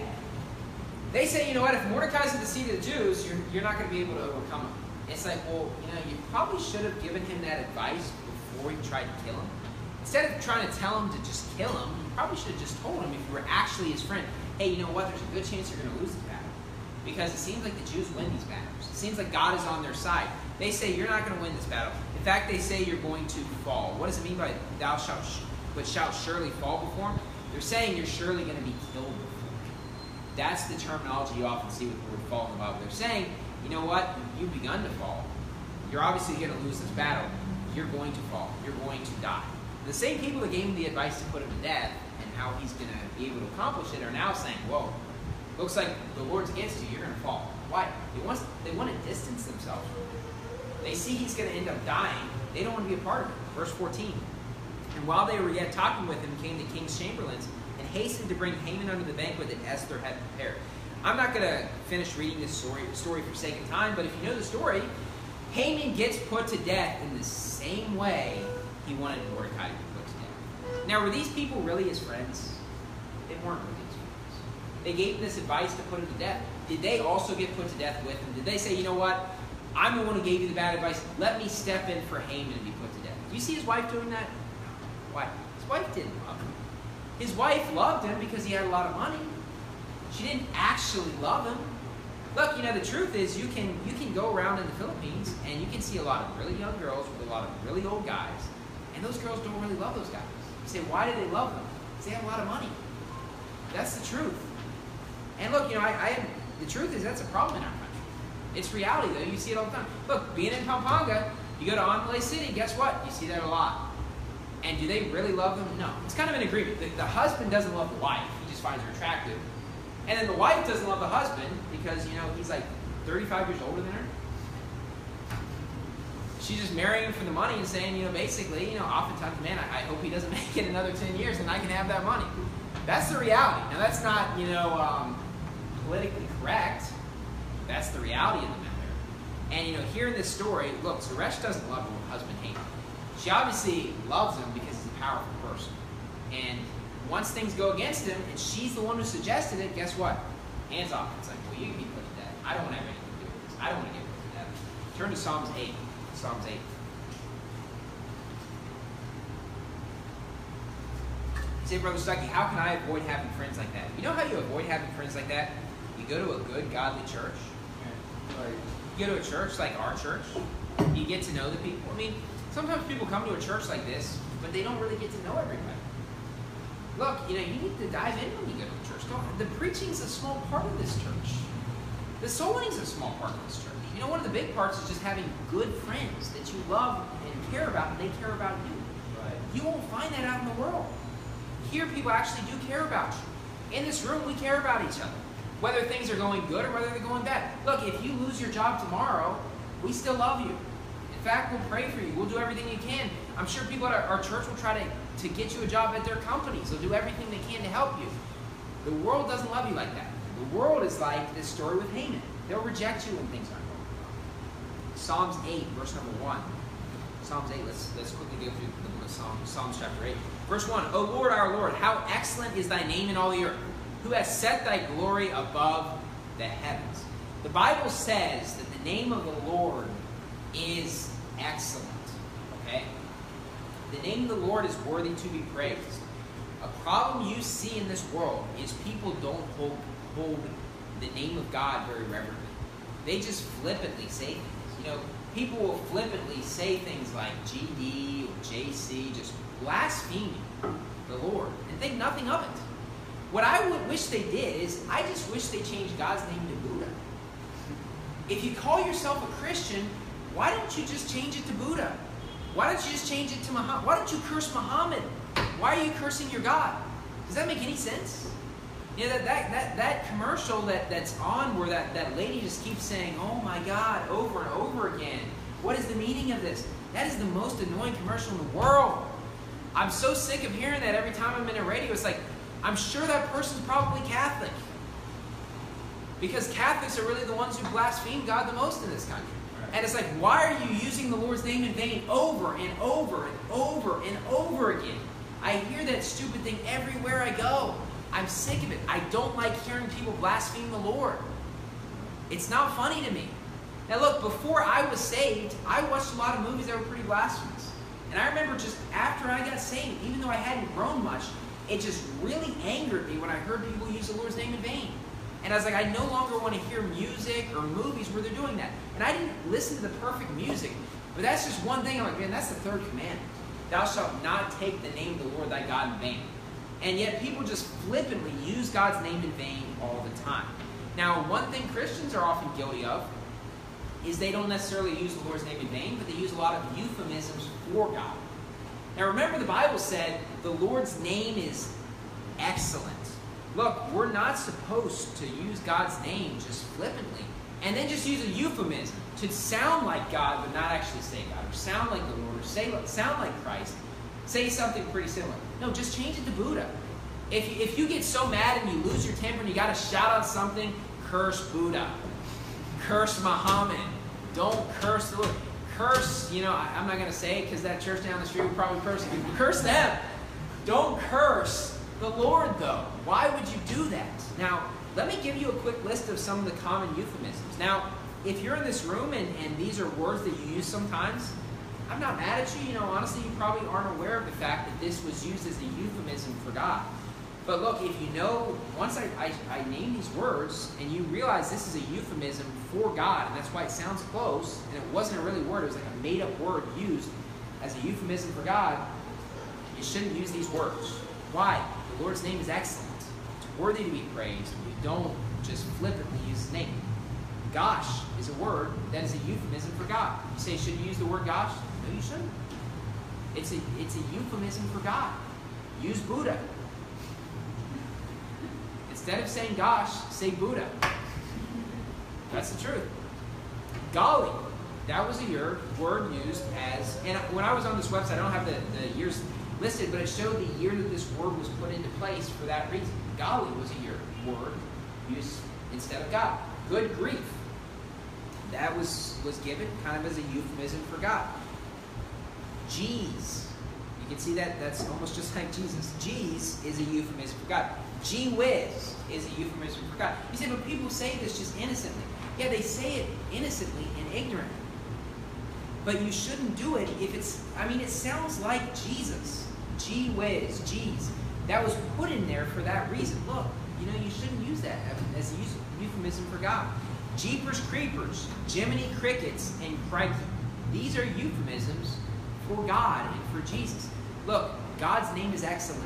S2: They say, you know what, if Mordecai's of the seed of the Jews, you're, you're not going to be able to overcome him. It's like, well, you know, you probably should have given him that advice before you tried to kill him. Instead of trying to tell him to just kill him, you probably should have just told him, if you were actually his friend, hey, you know what, there's a good chance you're going to lose this battle. Because it seems like the Jews win these battles. It seems like God is on their side. They say you're not going to win this battle. In fact, they say you're going to fall. What does it mean by thou shalt, but shalt surely fall before him? They're saying you're surely going to be killed before him. That's the terminology you often see with the word fall in the Bible. They're saying, you know what? You've begun to fall. You're obviously going to lose this battle. You're going to fall. You're going to die. The same people that gave him the advice to put him to death and how he's going to be able to accomplish it are now saying, whoa, looks like the Lord's against you. You're going to fall. Why? They want, they want to distance themselves from him. They see he's going to end up dying. They don't want to be a part of it. Verse fourteen. And while they were yet talking with him, came the king's chamberlains and hastened to bring Haman unto the banquet that Esther had prepared. I'm not going to finish reading this story, story for sake of time, but if you know the story, Haman gets put to death in the same way he wanted Mordecai to be put to death. Now, were these people really his friends? They weren't really his friends. They gave him this advice to put him to death. Did they also get put to death with him? Did they say, you know what? I'm the one who gave you the bad advice. Let me step in for Haman and be put to death. Do you see his wife doing that? Why? His wife didn't love him. His wife loved him because he had a lot of money. She didn't actually love him. Look, you know, the truth is you can you can go around in the Philippines and you can see a lot of really young girls with a lot of really old guys, and those girls don't really love those guys. You say, why do they love them? Because they have a lot of money. That's the truth. And look, you know, I, I the truth is that's a problem in our country. It's reality, though. You see it all the time. Look, being in Pampanga, you go to Honolulu City, guess what? You see that a lot. And do they really love them? No. It's kind of an agreement. The, the husband doesn't love the wife. He just finds her attractive. And then the wife doesn't love the husband because, you know, he's like thirty-five years older than her. She's just marrying him for the money and saying, you know, basically, you know, oftentimes, man, I, I hope he doesn't make it another ten years and I can have that money. That's the reality. Now, that's not, you know, um, politically correct. That's the reality of the matter. And, you know, here in this story, look, Zeresh doesn't love her husband, Haman. She obviously loves him because he's a powerful person. And once things go against him, and she's the one who suggested it, guess what? Hands off. It's like, well, you can be put to death. I don't want to have anything to do with this. I don't want to get rid of that. Turn to Psalms eight. Psalms eight. You say, Brother Stuckey, how can I avoid having friends like that? You know how you avoid having friends like that? You go to a good, godly church. You go to a church like our church. You get to know the people. I mean, sometimes people come to a church like this, but they don't really get to know everybody. Look, you know, you need to dive in when you go to a church. Don't, the preaching's a small part of this church. The soul winning's a small part of this church. You know, one of the big parts is just having good friends that you love and care about, and they care about you.
S1: Right.
S2: You won't find that out in the world. Here, people actually do care about you. In this room, we care about each other. Whether things are going good or whether they're going bad. Look, if you lose your job tomorrow, we still love you. In fact, we'll pray for you. We'll do everything you can. I'm sure people at our, our church will try to, to get you a job at their companies. They'll do everything they can to help you. The world doesn't love you like that. The world is like this story with Haman. They'll reject you when things aren't going well. Psalms eight, verse number one. Psalms eight, let's, let's quickly go through the book of Psalms, Psalms chapter eight. Verse one, O Lord, our Lord, how excellent is thy name in all the earth, who has set thy glory above the heavens. The Bible says that the name of the Lord is excellent. Okay? The name of the Lord is worthy to be praised. A problem you see in this world is people don't hold, hold the name of God very reverently. They just flippantly say things. You know, people will flippantly say things like G D or J C, just blaspheming the Lord, and think nothing of it. What I would wish they did is, I just wish they changed God's name to Buddha. If you call yourself a Christian, why don't you just change it to Buddha? Why don't you just change it to Muhammad? Why don't you curse Muhammad? Why are you cursing your God? Does that make any sense? You know, that, that, that, that commercial that, that's on where that, that lady just keeps saying, oh my God, over and over again. What is the meaning of this? That is the most annoying commercial in the world. I'm so sick of hearing that every time I'm in a radio. It's like, I'm sure that person's probably Catholic. Because Catholics are really the ones who blaspheme God the most in this country. Right. And it's like, why are you using the Lord's name in vain over and over and over and over again? I hear that stupid thing everywhere I go. I'm sick of it. I don't like hearing people blaspheme the Lord. It's not funny to me. Now look, before I was saved, I watched a lot of movies that were pretty blasphemous. And I remember just after I got saved, even though I hadn't grown much, it just really angered me when I heard people use the Lord's name in vain. And I was like, I no longer want to hear music or movies where they're doing that. And I didn't listen to the perfect music, but that's just one thing. I'm like, man, that's the third commandment. Thou shalt not take the name of the Lord thy God in vain. And yet people just flippantly use God's name in vain all the time. Now, one thing Christians are often guilty of is they don't necessarily use the Lord's name in vain, but they use a lot of euphemisms for God. Now remember, the Bible said the Lord's name is excellent. Look, we're not supposed to use God's name just flippantly and then just use a euphemism to sound like God but not actually say God, or sound like the Lord, or say, sound like Christ, say something pretty similar. No, just change it to Buddha. If, if you get so mad and you lose your temper and you got to shout out something, curse Buddha. Curse Muhammad. Don't curse the Lord. Curse, you know, I, I'm not going to say it because that church down the street would probably curse people. Curse them. Don't curse the Lord, though. Why would you do that? Now, let me give you a quick list of some of the common euphemisms. Now, if you're in this room and, and these are words that you use sometimes, I'm not mad at you. You know, honestly, you probably aren't aware of the fact that this was used as a euphemism for God. But look, if you know, once I, I, I name these words and you realize this is a euphemism for God, and that's why it sounds close, and it wasn't a really word, it was like a made-up word used as a euphemism for God, you shouldn't use these words. Why? The Lord's name is excellent. It's worthy to be praised. You don't just flippantly use His name. Gosh is a word that is a euphemism for God. You say, should you use the word gosh? No, you shouldn't. It's a, it's a euphemism for God. Use Buddha. Instead of saying gosh, say Buddha. That's the truth. Golly, that was a word used as, and when I was on this website, I don't have the, the years listed, but it showed the year that this word was put into place for that reason. Golly was a year, word used instead of God. Good grief. That was, was given kind of as a euphemism for God. Jeez. You can see that that's almost just like Jesus. Jeez is a euphemism for God. Gee whiz is a euphemism for God. You say, but people say this just innocently. Yeah, they say it innocently and ignorantly. But you shouldn't do it if it's, I mean, it sounds like Jesus. Gee whiz, geez. That was put in there for that reason. Look, you know, you shouldn't use that as a euphemism for God. Jeepers creepers, Jiminy crickets, and crikey. These are euphemisms for God and for Jesus. Look, God's name is excellent.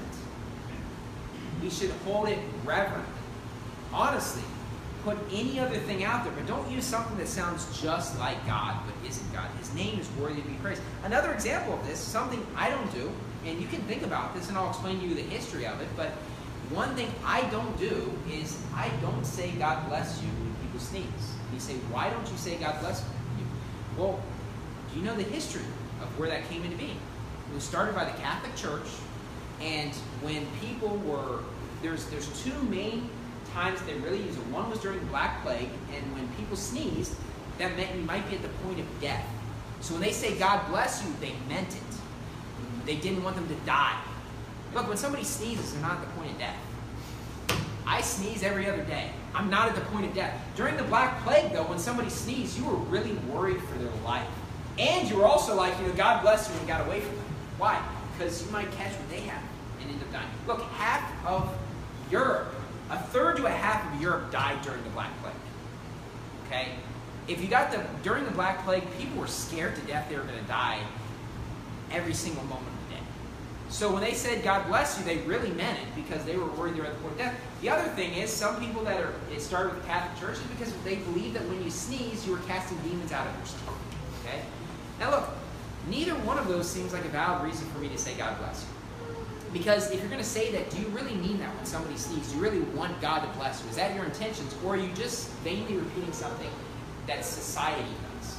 S2: We should hold it reverent. Honestly, put any other thing out there, but don't use something that sounds just like God, but isn't God. His name is worthy to be praised. Another example of this, something I don't do, and you can think about this, and I'll explain to you the history of it, but one thing I don't do is I don't say God bless you when people sneeze. You say, why don't you say God bless you? Well, do you know the history of where that came into being? It was started by the Catholic Church, and when people were, there's there's two main times they really used it. One was during the Black Plague, and when people sneezed, that meant you might be at the point of death. So when they say God bless you, they meant it. They didn't want them to die. Look, when somebody sneezes, they're not at the point of death. I sneeze every other day. I'm not at the point of death. During the Black Plague, though, when somebody sneezed, you were really worried for their life. And you were also like, you know, God bless you, and got away from them. Why? Because you might catch what they have and end up dying. Look, half of Europe, a third to a half of Europe died during the Black Plague. Okay? If you got the, during the Black Plague, people were scared to death they were going to die every single moment of the day. So when they said, God bless you, they really meant it because they were worried they were at the point of death. The other thing is, some people that are, it started with the Catholic Church is because they believe that when you sneeze, you were casting demons out of yourself. Okay? Now look, neither one of those seems like a valid reason for me to say God bless you. Because if you're going to say that, do you really mean that when somebody sneezes? Do you really want God to bless you? Is that your intentions? Or are you just vainly repeating something that society does?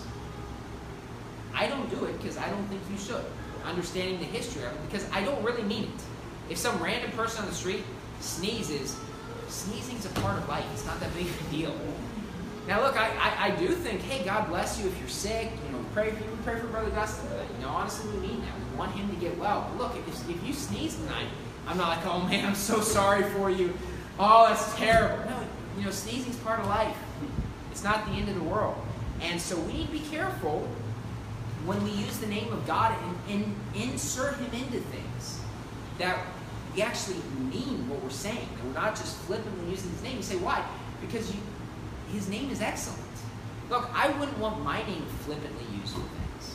S2: I don't do it because I don't think you should. Understanding the history of it, because I don't really mean it. If some random person on the street sneezes, sneezing's a part of life. It's not that big of a deal. Now look, I, I, I do think, hey, God bless you if you're sick. You know, pray for you. We pray for Brother Dustin. You know, honestly, we mean that. We want him to get well. But look, if, if you sneeze tonight, I'm not like, oh man, I'm so sorry for you. Oh, that's terrible. No, you know, sneezing's part of life. It's not the end of the world. And so we need to be careful when we use the name of God and, and insert him into things that we actually mean what we're saying. And we're not just flippantly using his name. You say, why? Because you, his name is excellent. Look, I wouldn't want my name flippantly used for things.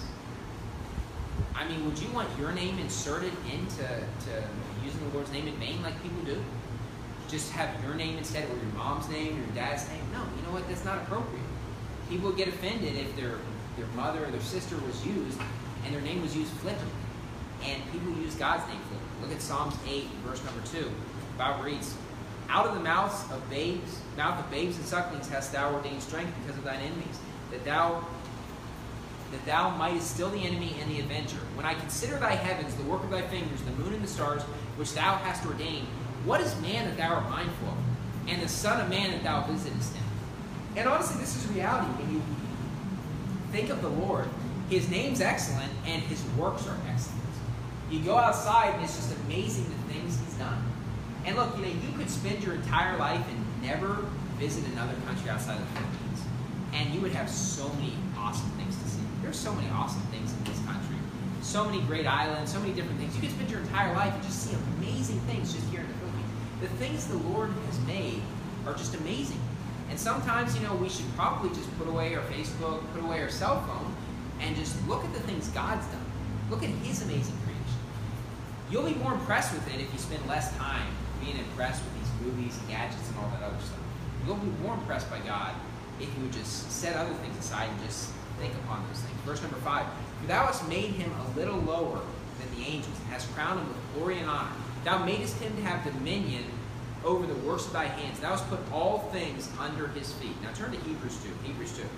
S2: I mean, would you want your name inserted into to using the Lord's name in vain like people do? Just have your name instead, or your mom's name, or your dad's name? No, you know what? That's not appropriate. People would get offended if their their mother or their sister was used, and their name was used flippantly. And people use God's name flippantly. Look at Psalms eight, verse number two. The Bible reads, out of the mouths of babes, mouth of babes and sucklings hast thou ordained strength because of thine enemies, that thou that thou mightest still the enemy and the avenger. When I consider thy heavens, the work of thy fingers, the moon and the stars, which thou hast ordained, what is man that thou art mindful of, and the son of man that thou visitest him? And honestly, this is reality. When you think of the Lord, his name's excellent, and his works are excellent. You go outside, and it's just amazing the things he's done. And look, you know, you could spend your entire life and never visit another country outside of the Philippines, and you would have so many awesome things to see. There's so many awesome things in this country. So many great islands, so many different things. You could spend your entire life and just see amazing things just here in the Philippines. The things the Lord has made are just amazing. And sometimes, you know, we should probably just put away our Facebook, put away our cell phone, and just look at the things God's done. Look at his amazing creation. You'll be more impressed with it if you spend less time being impressed with these movies and gadgets and all that other stuff. You'll be more impressed by God if you would just set other things aside and just think upon those things. Verse number five, for thou hast made him a little lower than the angels, and hast crowned him with glory and honor. Thou madest him to have dominion over the works of thy hands. Thou hast put all things under his feet. Now turn to Hebrews two. Hebrews two.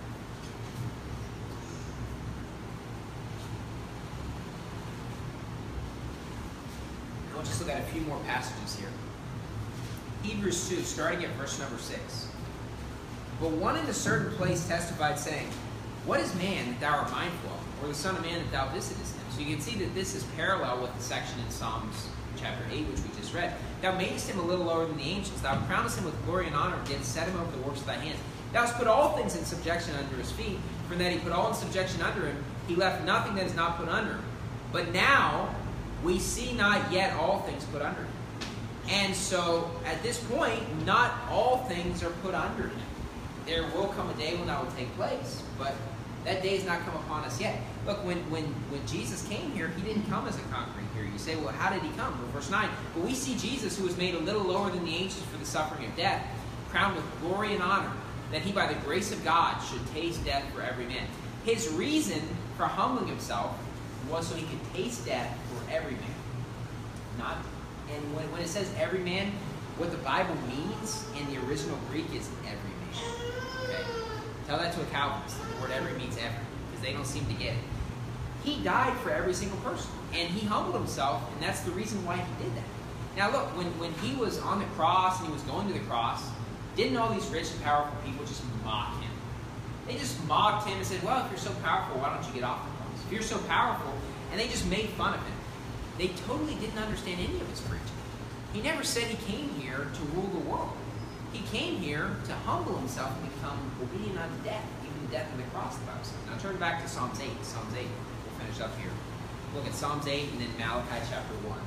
S2: We'll just look at a few more passages here. Hebrews two, starting at verse number six. But one in a certain place testified, saying, what is man that thou art mindful of, or the son of man that thou visitest him? So you can see that this is parallel with the section in Psalms chapter eight, which we just read. Thou madest him a little lower than the angels. Thou crownest him with glory and honor, and didst set him over the works of thy hands. Thou hast put all things in subjection under his feet. For that he put all in subjection under him, he left nothing that is not put under him. But now we see not yet all things put under him. And so at this point, not all things are put under him. There will come a day when that will take place, but that day has not come upon us yet. Look, when, when, when Jesus came here, he didn't come as a conquering hero. You say, well, how did he come? Well, verse nine, but we see Jesus, who was made a little lower than the angels for the suffering of death, crowned with glory and honor, that he by the grace of God should taste death for every man. His reason for humbling himself was so he could taste death for every man. Not, and when, when it says every man, what the Bible means in the original Greek is every man. Okay? Tell that to a Calvinist. The word every means every, because they don't seem to get it. He died for every single person, and he humbled himself, and that's the reason why he did that. Now look, when, when he was on the cross and he was going to the cross, didn't all these rich and powerful people just mock him? They just mocked him and said, well, if you're so powerful, why don't you get off the cross? If you're so powerful, and they just made fun of him. They totally didn't understand any of his preaching. He never said he came here to rule the world. He came here to humble himself and become obedient unto death, even the death of the cross, the Bible says. Now turn back to Psalms eight. Psalms eight. We'll finish up here. Look at Psalms eight and then Malachi chapter one.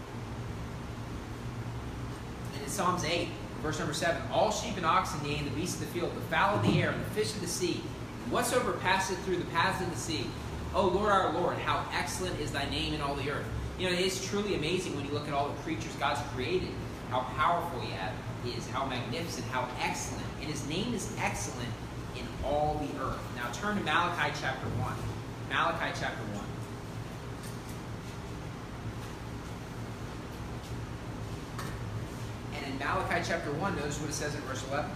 S2: And in Psalms eight, verse number seven, all sheep and oxen, yea, and the beasts of the field, the fowl of the air, and the fish of the sea, and whatsoever passeth through the paths of the sea. O Lord our Lord, how excellent is thy name in all the earth. You know, it is truly amazing when you look at all the creatures God's created, how powerful he is, how magnificent, how excellent. And his name is excellent in all the earth. Now turn to Malachi chapter one. Malachi chapter one. And in Malachi chapter one, notice what it says in verse eleven.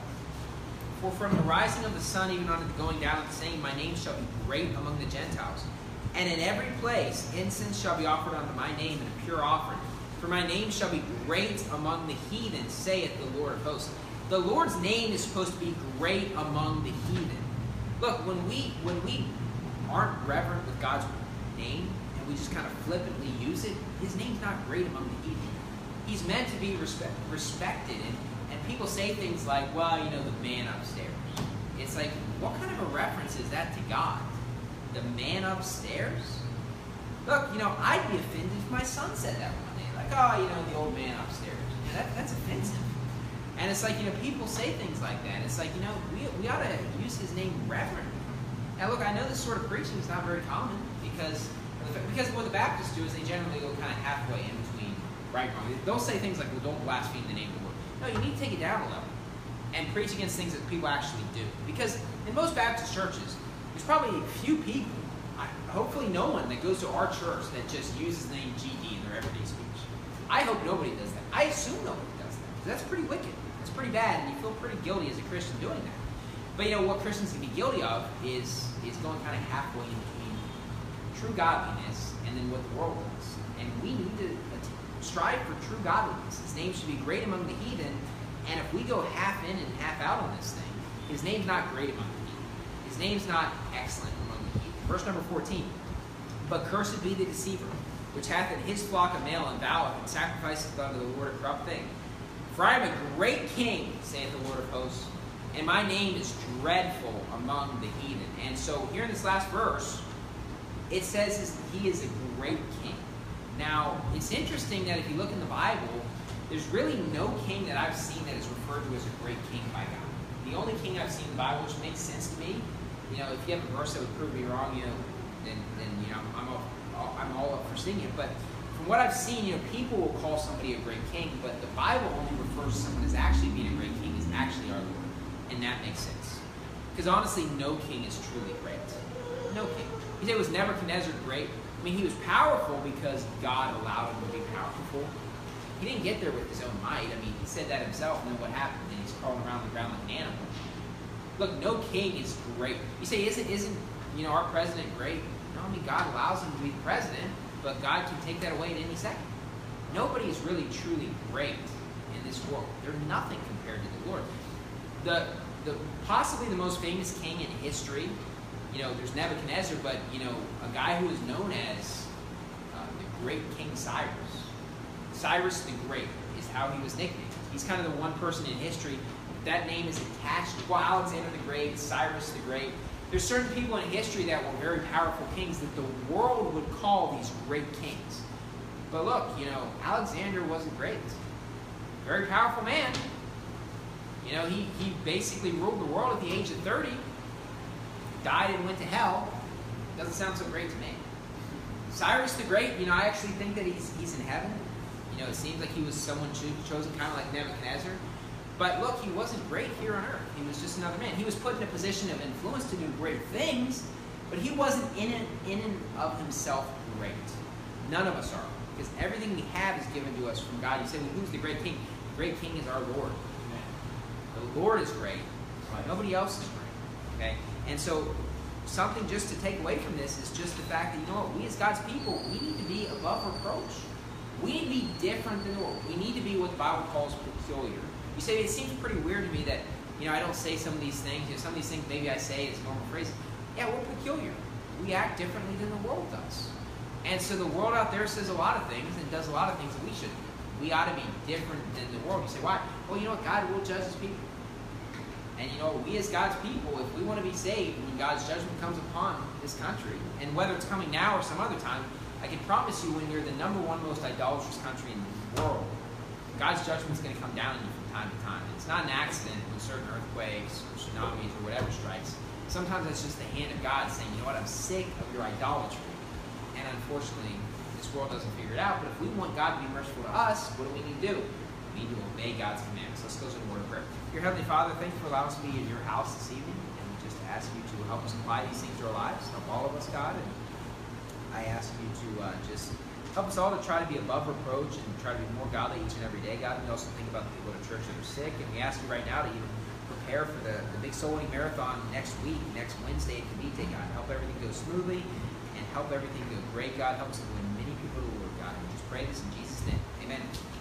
S2: For from the rising of the sun even unto the going down of the same, my name shall be great among the Gentiles. And in every place incense shall be offered unto my name, and a pure offering. For my name shall be great among the heathen, saith the Lord of hosts. The Lord's name is supposed to be great among the heathen. Look, when we when we aren't reverent with God's name, and we just kind of flippantly use it, his name's not great among the heathen. He's meant to be respect, respected. And, and people say things like, well, you know, the man upstairs. It's like, what kind of a reference is that to God? The man upstairs? Look, you know, I'd be offended if my son said that one day. Like, oh, you know, the old man upstairs. You know, that, that's offensive. And it's like, you know, people say things like that. It's like, you know, we, we ought to use his name reverently. Now, look, I know this sort of preaching is not very common because, because what the Baptists do is they generally go kind of halfway in between right and wrong. They'll say things like, well, don't blaspheme the name of the Lord. No, you need to take it down a level and preach against things that people actually do. Because in most Baptist churches, there's probably a few people, hopefully no one, that goes to our church that just uses the name G D in their everyday speech. I hope nobody does that. I assume nobody does that. Because that's pretty wicked. That's pretty bad, and you feel pretty guilty as a Christian doing that. But you know, what Christians can be guilty of is, is going kind of halfway in between true godliness and then what the world does. And we need to strive for true godliness. His name should be great among the heathen, and if we go half in and half out on this thing, his name's not great among the heathen. His name's not excellent among the heathen. Verse number fourteen. But cursed be the deceiver, which hath in his flock a male, and voweth, and sacrificeth unto the Lord a corrupt thing. For I am a great king, saith the Lord of hosts, and my name is dreadful among the heathen. And so here in this last verse, it says he is a great king. Now, it's interesting that if you look in the Bible, there's really no king that I've seen that is referred to as a great king by God. The only king I've seen in the Bible, which makes sense to me, you know, if you have a verse that would prove me wrong, you know, then, then you know, I'm all, I'm all up for seeing it. But from what I've seen, you know, people will call somebody a great king, but the Bible only refers to someone as actually being a great king is actually our Lord. And that makes sense. Because honestly, no king is truly great. No king. You say, was Nebuchadnezzar great? I mean, he was powerful because God allowed him to be powerful. He didn't get there with his own might. I mean, he said that himself, and then what happened? Then he's crawling around the ground like an animal. Look, no king is great. You say, isn't, isn't you know, our president great? No, I mean, God allows him to be president, but God can take that away at any second. Nobody is really truly great in this world. They're nothing compared to the Lord. The, the possibly the most famous king in history, you know, there's Nebuchadnezzar, but, you know, a guy who is known as uh, the great King Cyrus. Cyrus the Great is how he was nicknamed. He's kind of the one person in history that name is attached. Well, Alexander the Great, Cyrus the Great. There's certain people in history that were very powerful kings that the world would call these great kings. But look, you know, Alexander wasn't great. Very powerful man. You know, he, he basically ruled the world at the age of thirty. Died and went to hell. Doesn't sound so great to me. Cyrus the Great, you know, I actually think that he's, he's in heaven. You know, it seems like he was someone cho- chosen kind of like Nebuchadnezzar. But look, he wasn't great here on earth. He was just another man. He was put in a position of influence to do great things, but he wasn't in and, in and of himself great. None of us are. Because everything we have is given to us from God. You say, well, who's the great king? The great king is our Lord. The Lord is great. Nobody else is great. Okay? And so, something just to take away from this is just the fact that, you know what, we as God's people, we need to be above reproach. We need to be different than the world. We need to be what the Bible calls peculiar. You say, it seems pretty weird to me that, you know, I don't say some of these things. You know, some of these things maybe I say as normal phrases. Yeah, we're peculiar. We act differently than the world does. And so the world out there says a lot of things and does a lot of things that we shouldn't do. We ought to be different than the world. You say, why? Well, you know what? God will judge his people. And you know, we as God's people, if we want to be saved when God's judgment comes upon this country, and whether it's coming now or some other time, I can promise you when you're the number one most idolatrous country in the world, God's judgment is going to come down on you from time to time. It's not an accident when certain earthquakes or tsunamis or whatever strikes. Sometimes it's just the hand of God saying, you know what, I'm sick of your idolatry. And unfortunately, this world doesn't figure it out. But if we want God to be merciful to us, what do we need to do? We need to obey God's commandments. Let's go to the word of prayer. Your Heavenly Father, thank you for allowing us to be in your house this evening. And we just ask you to help us apply these things to our lives. Help all of us, God. And I ask you to uh, just help us all to try to be above reproach and try to be more godly each and every day, God. We also think about the people at church that are sick. And we ask you right now to even prepare for the, the big soul winning marathon next week, next Wednesday at Cavite, God. Help everything go smoothly and help everything go great, God. Help us to win many people to the Lord, God. And we just pray this in Jesus' name. Amen.